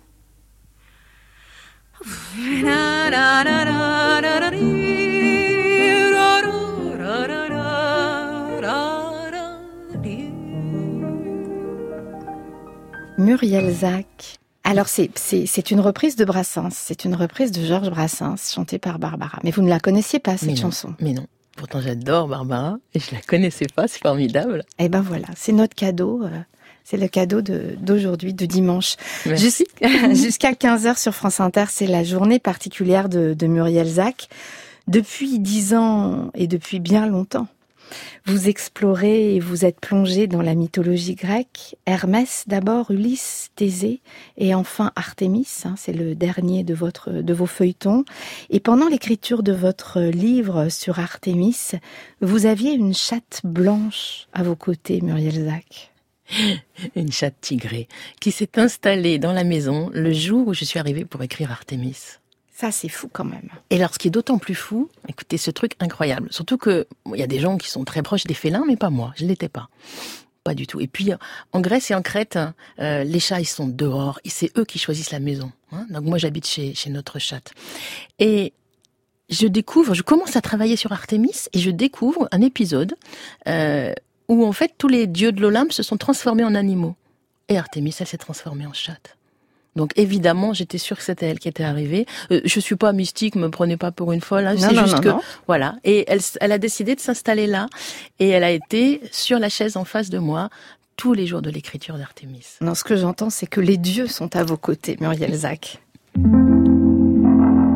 Muriel Zac. Alors c'est, c'est, c'est une reprise de Brassens, c'est une reprise de Georges Brassens, chantée par Barbara. Mais vous ne la connaissiez pas, cette mais non, chanson? Mais non. Pourtant j'adore Barbara, et je la connaissais pas, c'est formidable. Eh ben voilà, c'est notre cadeau, euh, c'est le cadeau de, d'aujourd'hui, de dimanche. Merci. Jusqu'à, jusqu'à quinze heures sur France Inter, c'est la journée particulière de, de Muriel Zac. Depuis dix ans, et depuis bien longtemps, vous explorez et vous êtes plongé dans la mythologie grecque. Hermès d'abord, Ulysse, Thésée et enfin Artémis, hein, c'est le dernier de, votre, de vos feuilletons. Et pendant l'écriture de votre livre sur Artémis, vous aviez une chatte blanche à vos côtés, Muriel Zac. Une chatte tigrée qui s'est installée dans la maison le jour où je suis arrivée pour écrire Artémis. Ça, c'est fou quand même. Et alors, ce qui est d'autant plus fou, écoutez, ce truc incroyable. Surtout que, il y a des gens qui sont très proches des félins, mais pas moi. Je l'étais pas. Pas du tout. Et puis, en Grèce et en Crète, euh, les chats, ils sont dehors. Et c'est eux qui choisissent la maison. Hein. Donc, moi, j'habite chez, chez notre chatte. Et je découvre, je commence à travailler sur Artémis et je découvre un épisode euh, où, en fait, tous les dieux de l'Olympe se sont transformés en animaux. Et Artémis, elle s'est transformée en chatte. Donc évidemment, j'étais sûre que c'était elle qui était arrivée. Euh, je suis pas mystique, me prenez pas pour une folle. Hein, non, c'est non, juste non, que non. voilà. Et elle, elle a décidé de s'installer là, et elle a été sur la chaise en face de moi tous les jours de l'écriture d'Artémis. Non, ce que j'entends, c'est que les dieux sont à vos côtés, Muriel Zac.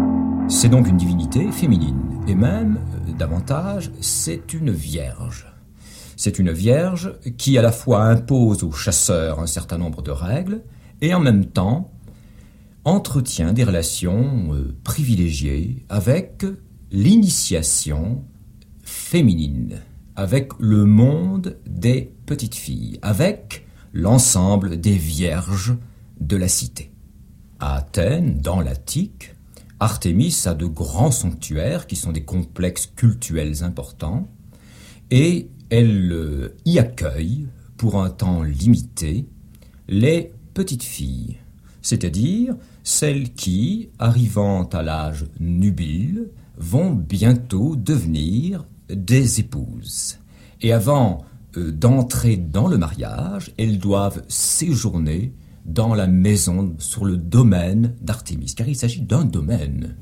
C'est donc une divinité féminine, et même, euh, davantage, c'est une vierge. C'est une vierge qui à la fois impose aux chasseurs un certain nombre de règles, et en même temps entretient des relations euh, privilégiées avec l'initiation féminine, avec le monde des petites filles, avec l'ensemble des vierges de la cité. À Athènes, dans l'Attique, Artémis a de grands sanctuaires qui sont des complexes cultuels importants et elle euh, y accueille, pour un temps limité, les petites filles, c'est-à-dire celles qui, arrivant à l'âge nubile, vont bientôt devenir des épouses. Et avant euh, d'entrer dans le mariage, elles doivent séjourner dans la maison, sur le domaine d'Artémis, car il s'agit d'un domaine.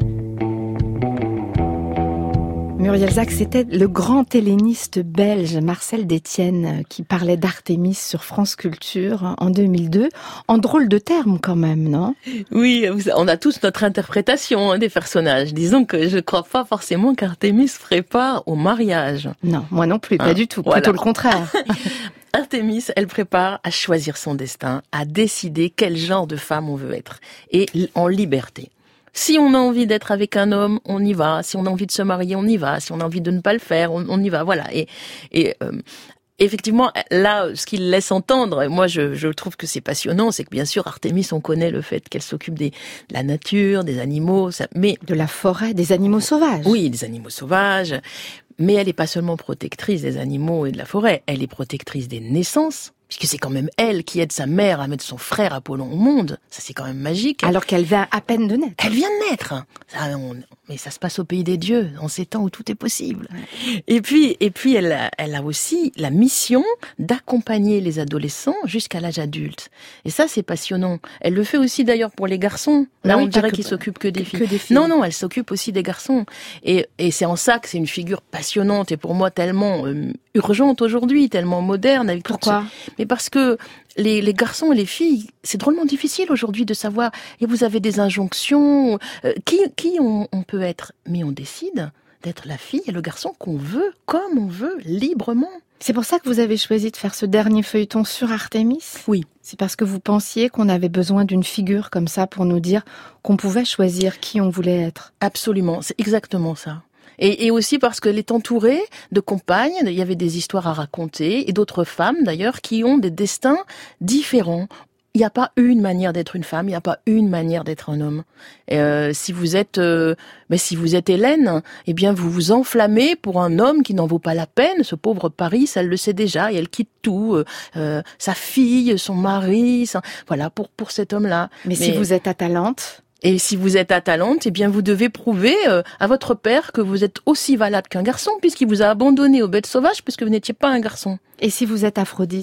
Muriel Zac, c'était le grand helléniste belge Marcel Détienne qui parlait d'Artémis sur France Culture en deux mille deux. En drôle de terme quand même, non ? Oui, on a tous notre interprétation hein, des personnages. Disons que je ne crois pas forcément qu'Artémis ferait part au mariage. Non, moi non plus, pas hein, du tout, voilà. Plutôt le contraire. Artémis, elle prépare à choisir son destin, à décider quel genre de femme on veut être, et en liberté. Si on a envie d'être avec un homme, on y va. Si on a envie de se marier, on y va. Si on a envie de ne pas le faire, on, on y va. Voilà. Et, et euh, effectivement, là, ce qu'il laisse entendre, moi, je, je trouve que c'est passionnant, c'est que bien sûr, Artémis, on connaît le fait qu'elle s'occupe des, de la nature, des animaux, ça, mais de la forêt, des animaux sauvages. Oui, des animaux sauvages. Mais elle n'est pas seulement protectrice des animaux et de la forêt, elle est protectrice des naissances, puisque c'est quand même elle qui aide sa mère à mettre son frère Apollon au monde. Ça, c'est quand même magique. Alors qu'elle vient à peine de naître. Elle vient de naître. Ça, on, mais ça se passe au pays des dieux, en ces temps où tout est possible. Ouais. Et puis, et puis elle, a, elle a aussi la mission d'accompagner les adolescents jusqu'à l'âge adulte. Et ça, c'est passionnant. Elle le fait aussi d'ailleurs pour les garçons. Là, oui, on dirait qu'il s'occupe que des filles. Que des filles. Non, non, elle s'occupe aussi des garçons. Et, et c'est en ça que c'est une figure passionnante et pour moi tellement euh, urgente aujourd'hui, tellement moderne. Avec Pourquoi ? Ce... Mais parce que les, les garçons et les filles, c'est drôlement difficile aujourd'hui de savoir. Et vous avez des injonctions. Euh, qui, qui on, on peut être ? Mais on décide d'être la fille et le garçon qu'on veut, comme on veut, librement. C'est pour ça que vous avez choisi de faire ce dernier feuilleton sur Artémis ? Oui. C'est parce que vous pensiez qu'on avait besoin d'une figure comme ça pour nous dire qu'on pouvait choisir qui on voulait être ? Absolument, c'est exactement ça. Et, et aussi parce qu'elle est entourée de compagnes, il y avait des histoires à raconter, et d'autres femmes d'ailleurs qui ont des destins différents. Il n'y a pas une manière d'être une femme, il n'y a pas une manière d'être un homme. Et euh, si vous êtes, euh, mais si vous êtes Hélène, eh bien vous vous enflammez pour un homme qui n'en vaut pas la peine. Ce pauvre Paris, elle le sait déjà, et elle quitte tout, euh, euh, sa fille, son mari, sa... voilà pour pour cet homme-là. Mais, mais si vous êtes Atalante. Et si vous êtes Atalante, eh bien vous devez prouver euh, à votre père que vous êtes aussi valable qu'un garçon, puisqu'il vous a abandonné aux bêtes sauvages, puisque vous n'étiez pas un garçon. Et si vous êtes Aphrodite ?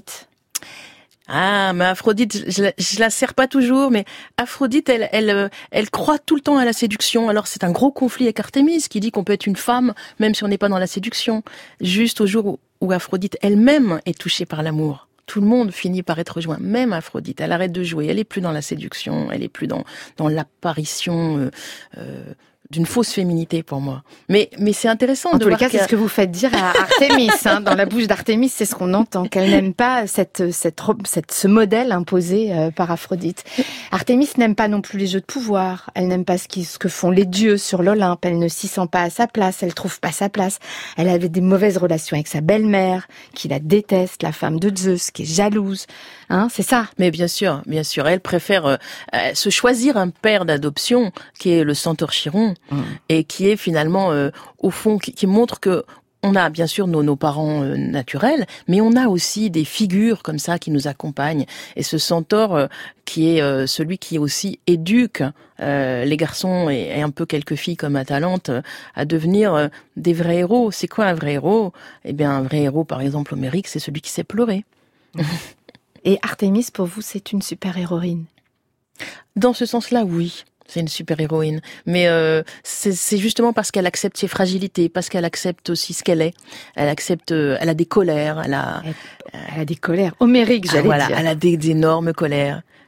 Ah, mais Aphrodite, je la, je la sers pas toujours, mais Aphrodite, elle, elle, elle croit tout le temps à la séduction. Alors c'est un gros conflit avec Artémis, qui dit qu'on peut être une femme, même si on n'est pas dans la séduction. Juste au jour où, où Aphrodite elle-même est touchée par l'amour. Tout le monde finit par être rejoint, même Aphrodite. Elle arrête de jouer, elle est plus dans la séduction, elle est plus dans dans l'apparition euh, euh, d'une fausse féminité pour moi. Mais mais c'est intéressant en de tous voir les cas, c'est ce que vous faites dire à Artémis. hein, dans la bouche d'Artémis, c'est ce qu'on entend, qu'elle n'aime pas cette cette cette ce modèle imposé euh, par Aphrodite. Artémis n'aime pas non plus les jeux de pouvoir. Elle n'aime pas ce qui ce que font les dieux sur l'Olympe. Elle ne s'y sent pas à sa place. Elle trouve pas sa place. Elle avait des mauvaises relations avec sa belle-mère, qui la déteste, la femme de Zeus, qui est jalouse. Hein, c'est ça. Mais bien sûr, bien sûr, elle préfère euh, se choisir un père d'adoption qui est le centaure Chiron mmh. et qui est finalement euh, au fond qui, qui montre que on a bien sûr nos, nos parents euh, naturels, mais on a aussi des figures comme ça qui nous accompagnent. Et ce centaure euh, qui est euh, celui qui aussi éduque euh, les garçons et, et un peu quelques filles comme Atalante euh, à devenir euh, des vrais héros. C'est quoi un vrai héros ? Eh bien, un vrai héros, par exemple, Homérique, c'est celui qui sait pleurer. Mmh. Et Artémis, pour vous, c'est une super-héroïne ? Dans ce sens-là, oui. C'est une super-héroïne. Mais euh, c'est, c'est justement parce qu'elle accepte ses fragilités, parce qu'elle accepte aussi ce qu'elle est. Elle accepte, euh, elle a des colères, elle a... Elle, elle a des colères homériques, j'allais ah, voilà, dire. Elle a des, des énormes colères.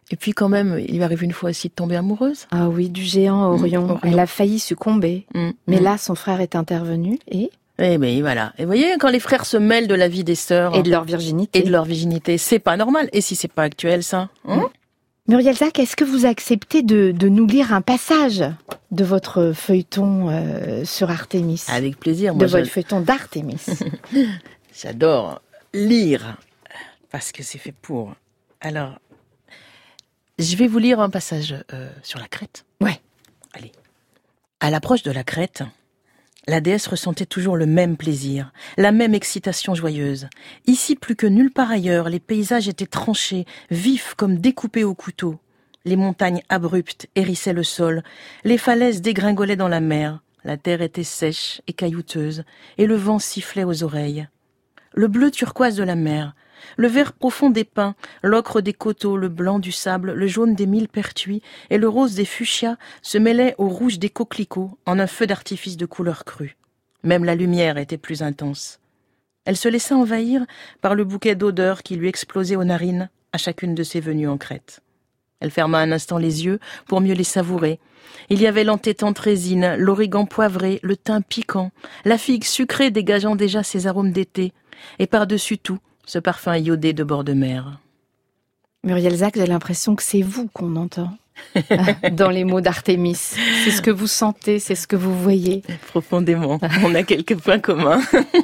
Et puis quand même, il lui arrive une fois aussi de tomber amoureuse. Ah oui, du géant Orion. Mmh, Orion. Elle a failli succomber. Mmh, Mais mmh. là, son frère est intervenu et... Eh ben voilà. Et vous voyez, quand les frères se mêlent de la vie des sœurs... Et de leur virginité. Et de leur virginité, c'est pas normal. Et si c'est pas actuel, ça hein mmh. Muriel Zac, est-ce que vous acceptez de, de nous lire un passage de votre feuilleton euh, sur Artémis ? Avec plaisir. De Moi, votre je... feuilleton d'Artémis. J'adore lire, parce que c'est fait pour. Alors, je vais vous lire un passage euh, sur la Crète. Ouais. Allez. À l'approche de la Crète, la déesse ressentait toujours le même plaisir, la même excitation joyeuse. Ici, plus que nulle part ailleurs, les paysages étaient tranchés, vifs comme découpés au couteau. Les montagnes abruptes hérissaient le sol, les falaises dégringolaient dans la mer, la terre était sèche et caillouteuse, et le vent sifflait aux oreilles. Le bleu turquoise de la mer, le vert profond des pins, l'ocre des coteaux, le blanc du sable, le jaune des millepertuis et le rose des fuchsias se mêlaient au rouge des coquelicots en un feu d'artifice de couleur crue. Même la lumière était plus intense. Elle se laissa envahir par le bouquet d'odeurs qui lui explosait aux narines à chacune de ses venues en Crète. Elle ferma un instant les yeux pour mieux les savourer. Il y avait l'entêtante résine, l'origan poivré, le thym piquant, la figue sucrée dégageant déjà ses arômes d'été, et par-dessus tout, ce parfum iodé de bord de mer. Muriel Zac, j'ai l'impression que c'est vous qu'on entend dans les mots d'Artémis. C'est ce que vous sentez, c'est ce que vous voyez. Profondément. On a quelques points communs.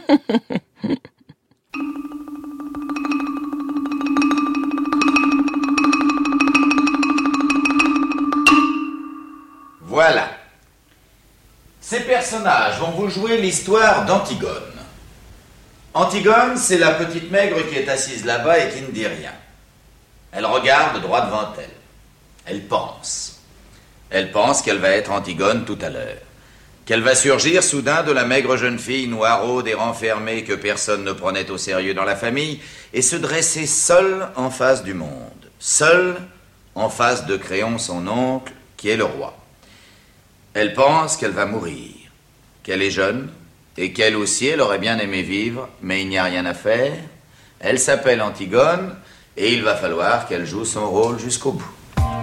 Voilà. Ces personnages vont vous jouer l'histoire d'Antigone. Antigone, c'est la petite maigre qui est assise là-bas et qui ne dit rien. Elle regarde droit devant elle. Elle pense. Elle pense qu'elle va être Antigone tout à l'heure. Qu'elle va surgir soudain de la maigre jeune fille noiraude et renfermée que personne ne prenait au sérieux dans la famille et se dresser seule en face du monde. Seule en face de Créon, son oncle, qui est le roi. Elle pense qu'elle va mourir, qu'elle est jeune, et qu'elle aussi, elle aurait bien aimé vivre, mais il n'y a rien à faire. Elle s'appelle Antigone, et il va falloir qu'elle joue son rôle jusqu'au bout.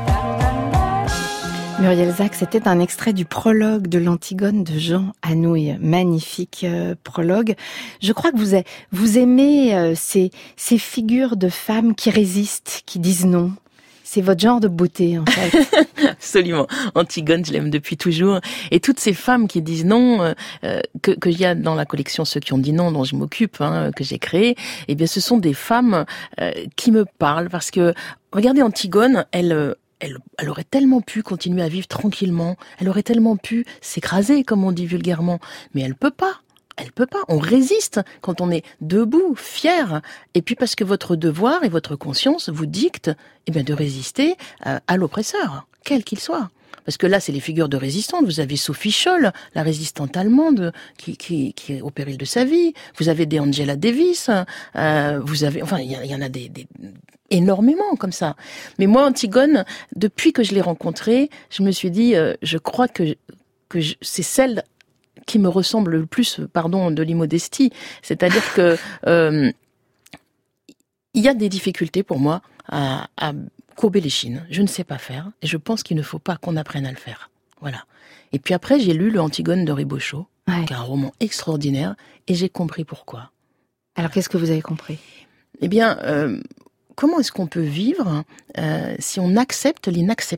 Muriel Zac, c'était un extrait du prologue de l'Antigone de Jean Anouilh. Magnifique euh, prologue. Je crois que vous, a, vous aimez euh, ces, ces figures de femmes qui résistent, qui disent non. C'est votre genre de beauté, en fait. Absolument. Antigone, je l'aime depuis toujours. Et toutes ces femmes qui disent non, euh, que qu'il y a dans la collection Ceux qui ont dit non, dont je m'occupe, hein, que j'ai créée, eh bien, ce sont des femmes euh, qui me parlent. Parce que, regardez, Antigone, elle... Elle, elle aurait tellement pu continuer à vivre tranquillement, elle aurait tellement pu s'écraser, comme on dit vulgairement, mais elle peut pas. Elle peut pas. On résiste quand on est debout, fier. Et puis parce que votre devoir et votre conscience vous dictent, eh bien, de résister à, à l'oppresseur, quel qu'il soit. Parce que là, c'est les figures de résistantes. Vous avez Sophie Scholl, la résistante allemande, qui, qui, qui est au péril de sa vie. Vous avez des Angela Davis. Euh, vous avez, enfin, il y, y en a des, des énormément comme ça. Mais moi, Antigone, depuis que je l'ai rencontrée, je me suis dit, euh, je crois que que je, c'est celle qui me ressemble le plus, pardon de l'immodestie, c'est-à-dire que euh, il y a des difficultés pour moi à, à courber les chines. Je ne sais pas faire, et je pense qu'il ne faut pas qu'on apprenne à le faire. Voilà. Et puis après, j'ai lu le Antigone de Ribochot, ouais. qui est un roman extraordinaire, et j'ai compris pourquoi. Alors, qu'est-ce que vous avez compris ? Eh bien, euh, comment est-ce qu'on peut vivre euh, si on accepte l'inacceptable ?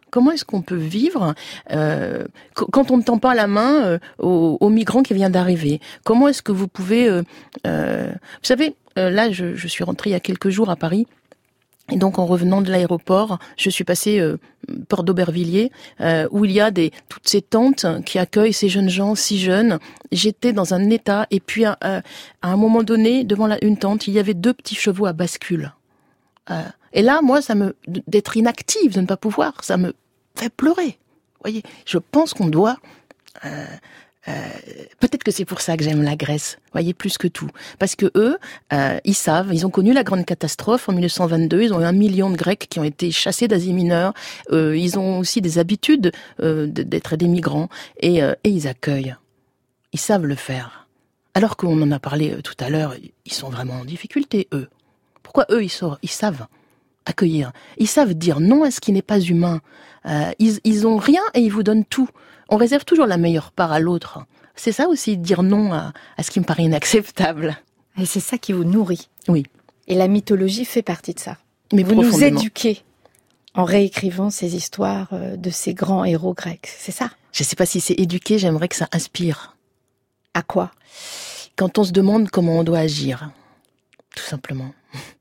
Comment est-ce qu'on peut vivre euh, quand on ne tend pas la main euh, au, au migrant qui vient d'arriver ? Comment est-ce que vous pouvez... Euh, euh, vous savez, euh, là, je, je suis rentrée il y a quelques jours à Paris. Et donc, en revenant de l'aéroport, je suis passée euh, porte d'Aubervilliers, euh, où il y a des toutes ces tentes qui accueillent ces jeunes gens si jeunes. J'étais dans un état, et puis à, à un moment donné, devant la, une tente, il y avait deux petits chevaux à bascule. Euh, et là, moi, ça me d'être inactive, de ne pas pouvoir, ça me fait pleurer. Vous voyez, je pense qu'on doit. Euh, Euh, peut-être que c'est pour ça que j'aime la Grèce, voyez, plus que tout. Parce que eux, euh, ils savent, ils ont connu la grande catastrophe en mille neuf cent vingt-deux, ils ont eu un million de Grecs qui ont été chassés d'Asie mineure, euh, ils ont aussi des habitudes euh, d'être des migrants, et, euh, et ils accueillent. Ils savent le faire. Alors qu'on en a parlé tout à l'heure, ils sont vraiment en difficulté, eux. Pourquoi eux, ils, saurent, ils savent accueillir. Ils savent dire non à ce qui n'est pas humain. Euh, ils, ils ont rien et ils vous donnent tout. On réserve toujours la meilleure part à l'autre. C'est ça aussi, dire non à, à ce qui me paraît inacceptable. Et c'est ça qui vous nourrit. Oui. Et la mythologie fait partie de ça. Mais vous nous profondément. éduquez en réécrivant ces histoires de ces grands héros grecs. C'est ça? Je ne sais pas si c'est éduqué, j'aimerais que ça inspire. À quoi? Quand on se demande comment on doit agir. Tout simplement.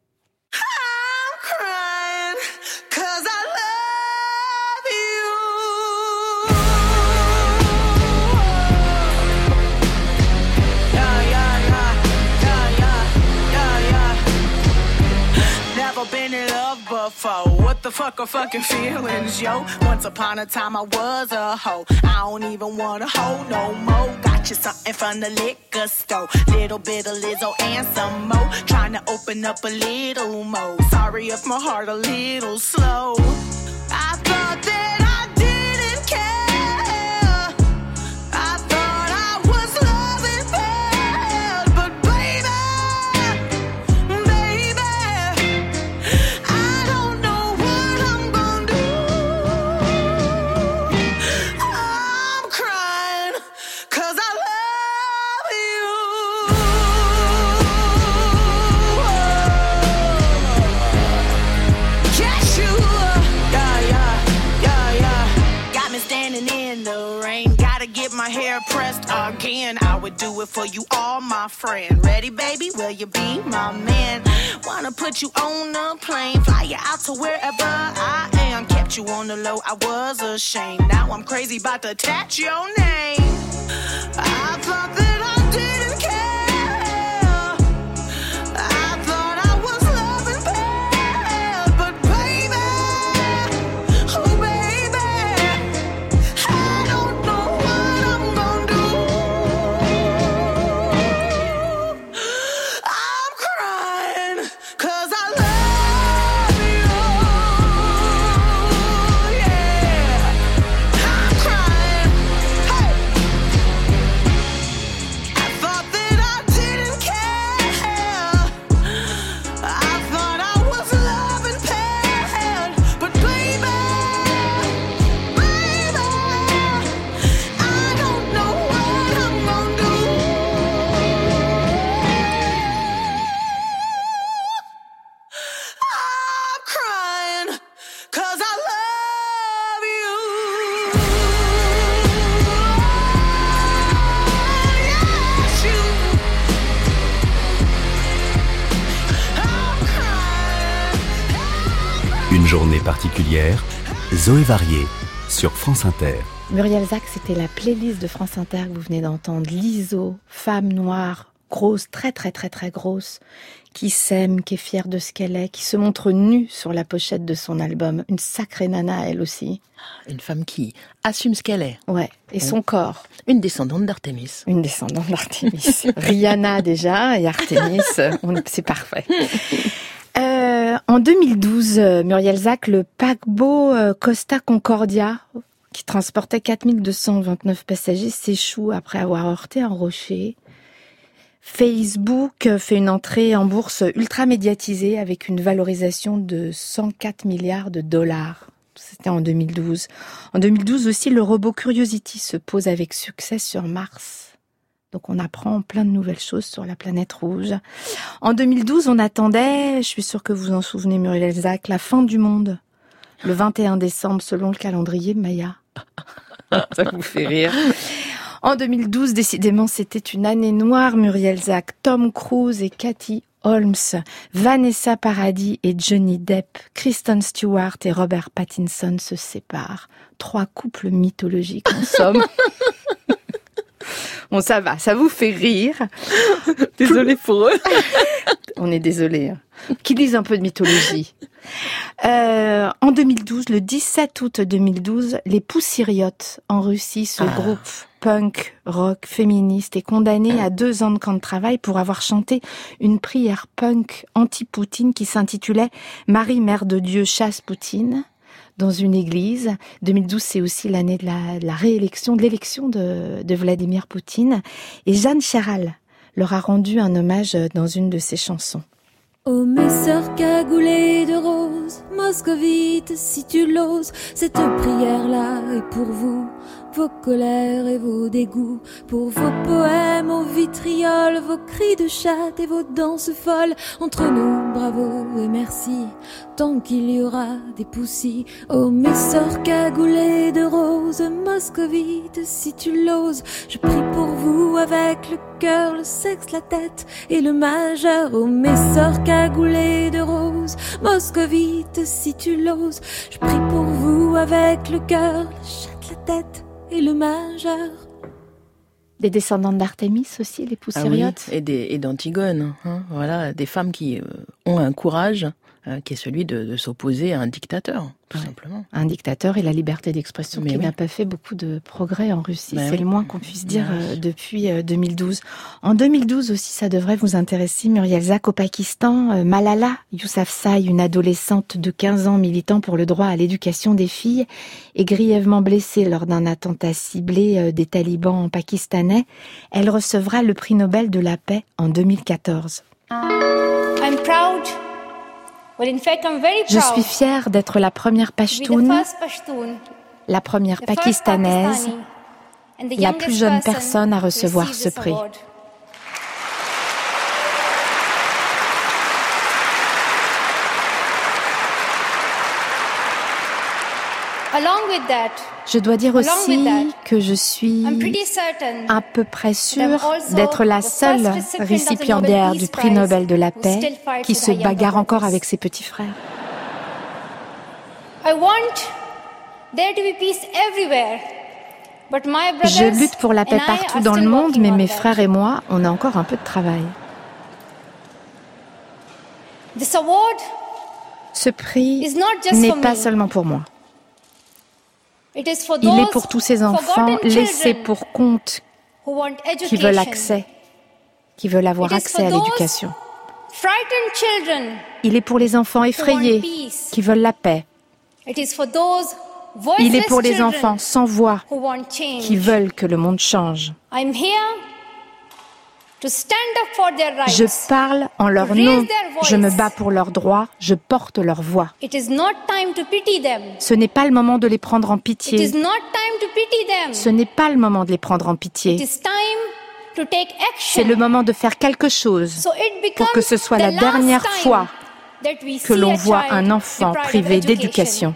Been in love before. What the fuck are fucking feelings, yo? Once upon a time I was a hoe. I don't even want a hoe no more. Got you something from the liquor store. Little bit of Lizzo and some more. Trying to open up a little more. Sorry if my heart a little slow. I thought that I didn't care. I thought I was loving bad. But baby, my hair pressed again. I would do it for you, all my friend. Ready, baby? Will you be my man? Wanna put you on a plane, fly you out to wherever I am. Kept you on the low, I was ashamed. Now I'm crazy about to attach your name. I thought that I didn't care. I thought I was loving bad, but baby, oh baby, I don't know what I'm gonna do. I'm crying 'cause I love you, yeah. I'm crying, hey. I thought that I didn't care. I thought I was loving bad, but baby, baby, I don't know what I'm gonna do. I'm crying 'cause I love you. Yes, you. Une journée particulière, Zoé Varier, sur France Inter. Muriel Zac, c'était la playlist de France Inter que vous venez d'entendre. L'Iso, femme noire, grosse, très très très très grosse, qui s'aime, qui est fière de ce qu'elle est, qui se montre nue sur la pochette de son album. Une sacrée nana, elle aussi. Une femme qui assume ce qu'elle est. Ouais, et son corps. Une descendante d'Artémis. Une descendante d'Artémis. Rihanna déjà, et Artémis, on- c'est parfait. Euh, en deux mille douze, euh, Muriel Zac, le paquebot euh, Costa Concordia, qui transportait quatre mille deux cent vingt-neuf passagers, s'échoue après avoir heurté un rocher. Facebook euh, fait une entrée en bourse ultra médiatisée avec une valorisation de cent quatre milliards de dollars. C'était en deux mille douze. En deux mille douze aussi, le robot Curiosity se pose avec succès sur Mars. Donc on apprend plein de nouvelles choses sur la planète rouge. En deux mille douze, on attendait, je suis sûre que vous en souvenez Muriel Zac, la fin du monde. Le vingt et un décembre selon le calendrier Maya. Ça vous fait rire. En deux mille douze, décidément, c'était une année noire, Muriel Zac. Tom Cruise et Katie Holmes, Vanessa Paradis et Johnny Depp, Kristen Stewart et Robert Pattinson se séparent. Trois couples mythologiques en somme. Bon, ça va, ça vous fait rire. Désolée pour eux. On est désolé. Hein. Qui lisent un peu de mythologie. Euh, en deux mille douze, le dix-sept août deux mille douze, les Pussy Riot en Russie, ce Ah. groupe punk, rock, féministe, est condamné à deux ans de camp de travail pour avoir chanté une prière punk anti-Poutine qui s'intitulait « Marie, Mère de Dieu, chasse Poutine » dans une église. deux mille douze, c'est aussi l'année de la, de la réélection, de l'élection de, de Vladimir Poutine. Et Jeanne Chéral leur a rendu un hommage dans une de ses chansons. Oh mes sœurs cagoulées de rose, moscovite si tu l'oses, cette prière-là est pour vous, vos colères et vos dégoûts, pour vos poèmes au vitriol, vos cris de chatte et vos danses folles. Entre nous, bravo et merci, tant qu'il y aura des poussis. Oh mes sœurs cagoulées de rose, moscovite si tu l'oses, je prie pour vous avec le cœur, le sexe, la tête et le majeur. Oh mes sœurs cagoulées de rose, moscovite si tu l'oses, je prie pour vous avec le cœur, le chatte, la tête et le majeur. Des descendantes d'Artémis aussi, les poussériotes. Ah oui, et, des, et d'Antigone. Hein, voilà, des femmes qui euh, ont un courage euh, qui est celui de, de s'opposer à un dictateur, tout ouais. simplement. Un dictateur et la liberté d'expression Mais qui oui. n'a pas fait beaucoup de progrès en Russie. Ben C'est oui. le moins qu'on puisse dire euh, depuis euh, deux mille douze. En deux mille douze aussi, ça devrait vous intéresser, Muriel Zak, au Pakistan, euh, Malala Yousafzai, une adolescente de quinze ans militant pour le droit à l'éducation des filles, est grièvement blessée lors d'un attentat ciblé euh, des talibans pakistanais. Elle recevra le prix Nobel de la paix en deux mille quatorze. I'm proud. Well, in fact, I'm very proud. Je suis fière d'être la première Pashtun, la première pakistanaise, la plus jeune personne à recevoir ce prix. Je dois dire aussi que je suis à peu près sûre d'être la seule récipiendaire du prix Nobel de la paix qui se bagarre encore avec ses petits frères. Je lutte pour la paix partout dans le monde, mais mes frères et moi, on a encore un peu de travail. Ce prix n'est pas seulement pour moi. Il est pour tous ces enfants laissés pour compte qui veulent accès, qui veulent avoir accès à l'éducation. Il est pour les enfants effrayés qui veulent la paix. Il est pour les enfants sans voix qui veulent que le monde change. Je parle en leur nom, je me bats pour leurs droits, je porte leur voix. Ce n'est pas le moment de les prendre en pitié. Ce n'est pas le moment de les prendre en pitié. C'est le moment de faire quelque chose pour que ce soit la dernière fois que l'on voit un enfant privé d'éducation.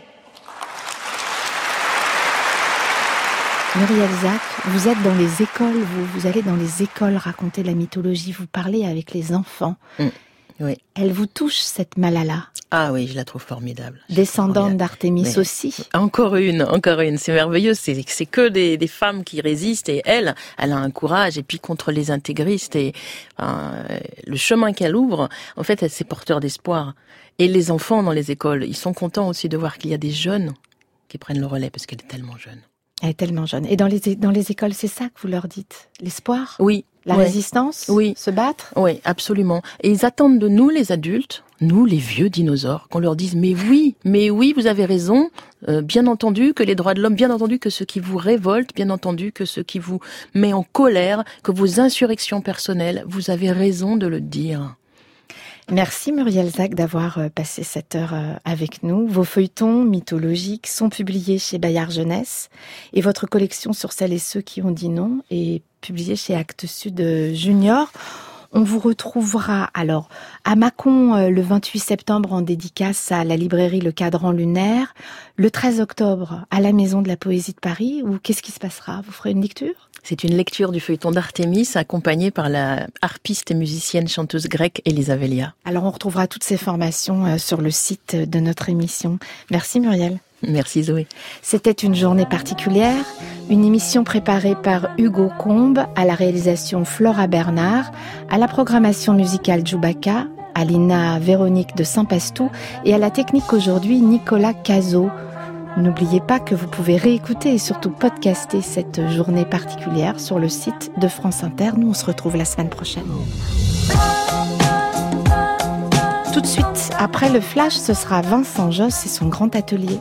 Muriel Zak, vous êtes dans les écoles, vous, vous allez dans les écoles raconter la mythologie, vous parlez avec les enfants. Mmh, oui. Elle vous touche, cette Malala? Ah oui, je la trouve formidable. Descendante d'Artémis Mais aussi. Encore une, encore une, c'est merveilleux, c'est, c'est que des, des femmes qui résistent et elle, elle a un courage et puis contre les intégristes et euh, le chemin qu'elle ouvre, en fait, c'est porteur d'espoir. Et les enfants dans les écoles, ils sont contents aussi de voir qu'il y a des jeunes qui prennent le relais parce qu'elle est tellement jeune. Elle est tellement jeune. Et dans les, dans les écoles, c'est ça que vous leur dites? L'espoir? Oui. La ouais. résistance? Oui. Se battre? Oui, absolument. Et ils attendent de nous, les adultes, nous, les vieux dinosaures, qu'on leur dise « Mais oui, mais oui, vous avez raison, euh, bien entendu que les droits de l'homme, bien entendu que ce qui vous révolte, bien entendu que ce qui vous met en colère, que vos insurrections personnelles, vous avez raison de le dire. » Merci Muriel Zak d'avoir passé cette heure avec nous. Vos feuilletons mythologiques sont publiés chez Bayard Jeunesse et votre collection sur celles et ceux qui ont dit non est publiée chez Actes Sud Junior. On vous retrouvera alors à Mâcon le vingt-huit septembre en dédicace à la librairie Le Cadran Lunaire, le treize octobre à la Maison de la Poésie de Paris. Ou qu'est-ce qui se passera? Vous ferez une lecture? C'est une lecture du feuilleton d'Artémis accompagnée par la harpiste et musicienne chanteuse grecque Elisa Velia. Alors on retrouvera toutes ces formations sur le site de notre émission. Merci Muriel. Merci Zoé. C'était une journée particulière, une émission préparée par Hugo Combe, à la réalisation Flora Bernard, à la programmation musicale Djoubaka, à Lina Véronique de Saint-Pastou et à la technique aujourd'hui Nicolas Cazot. N'oubliez pas que vous pouvez réécouter et surtout podcaster cette journée particulière sur le site de France Inter. Nous, on se retrouve la semaine prochaine. Tout de suite, après le flash, ce sera Vincent Josse et son grand atelier.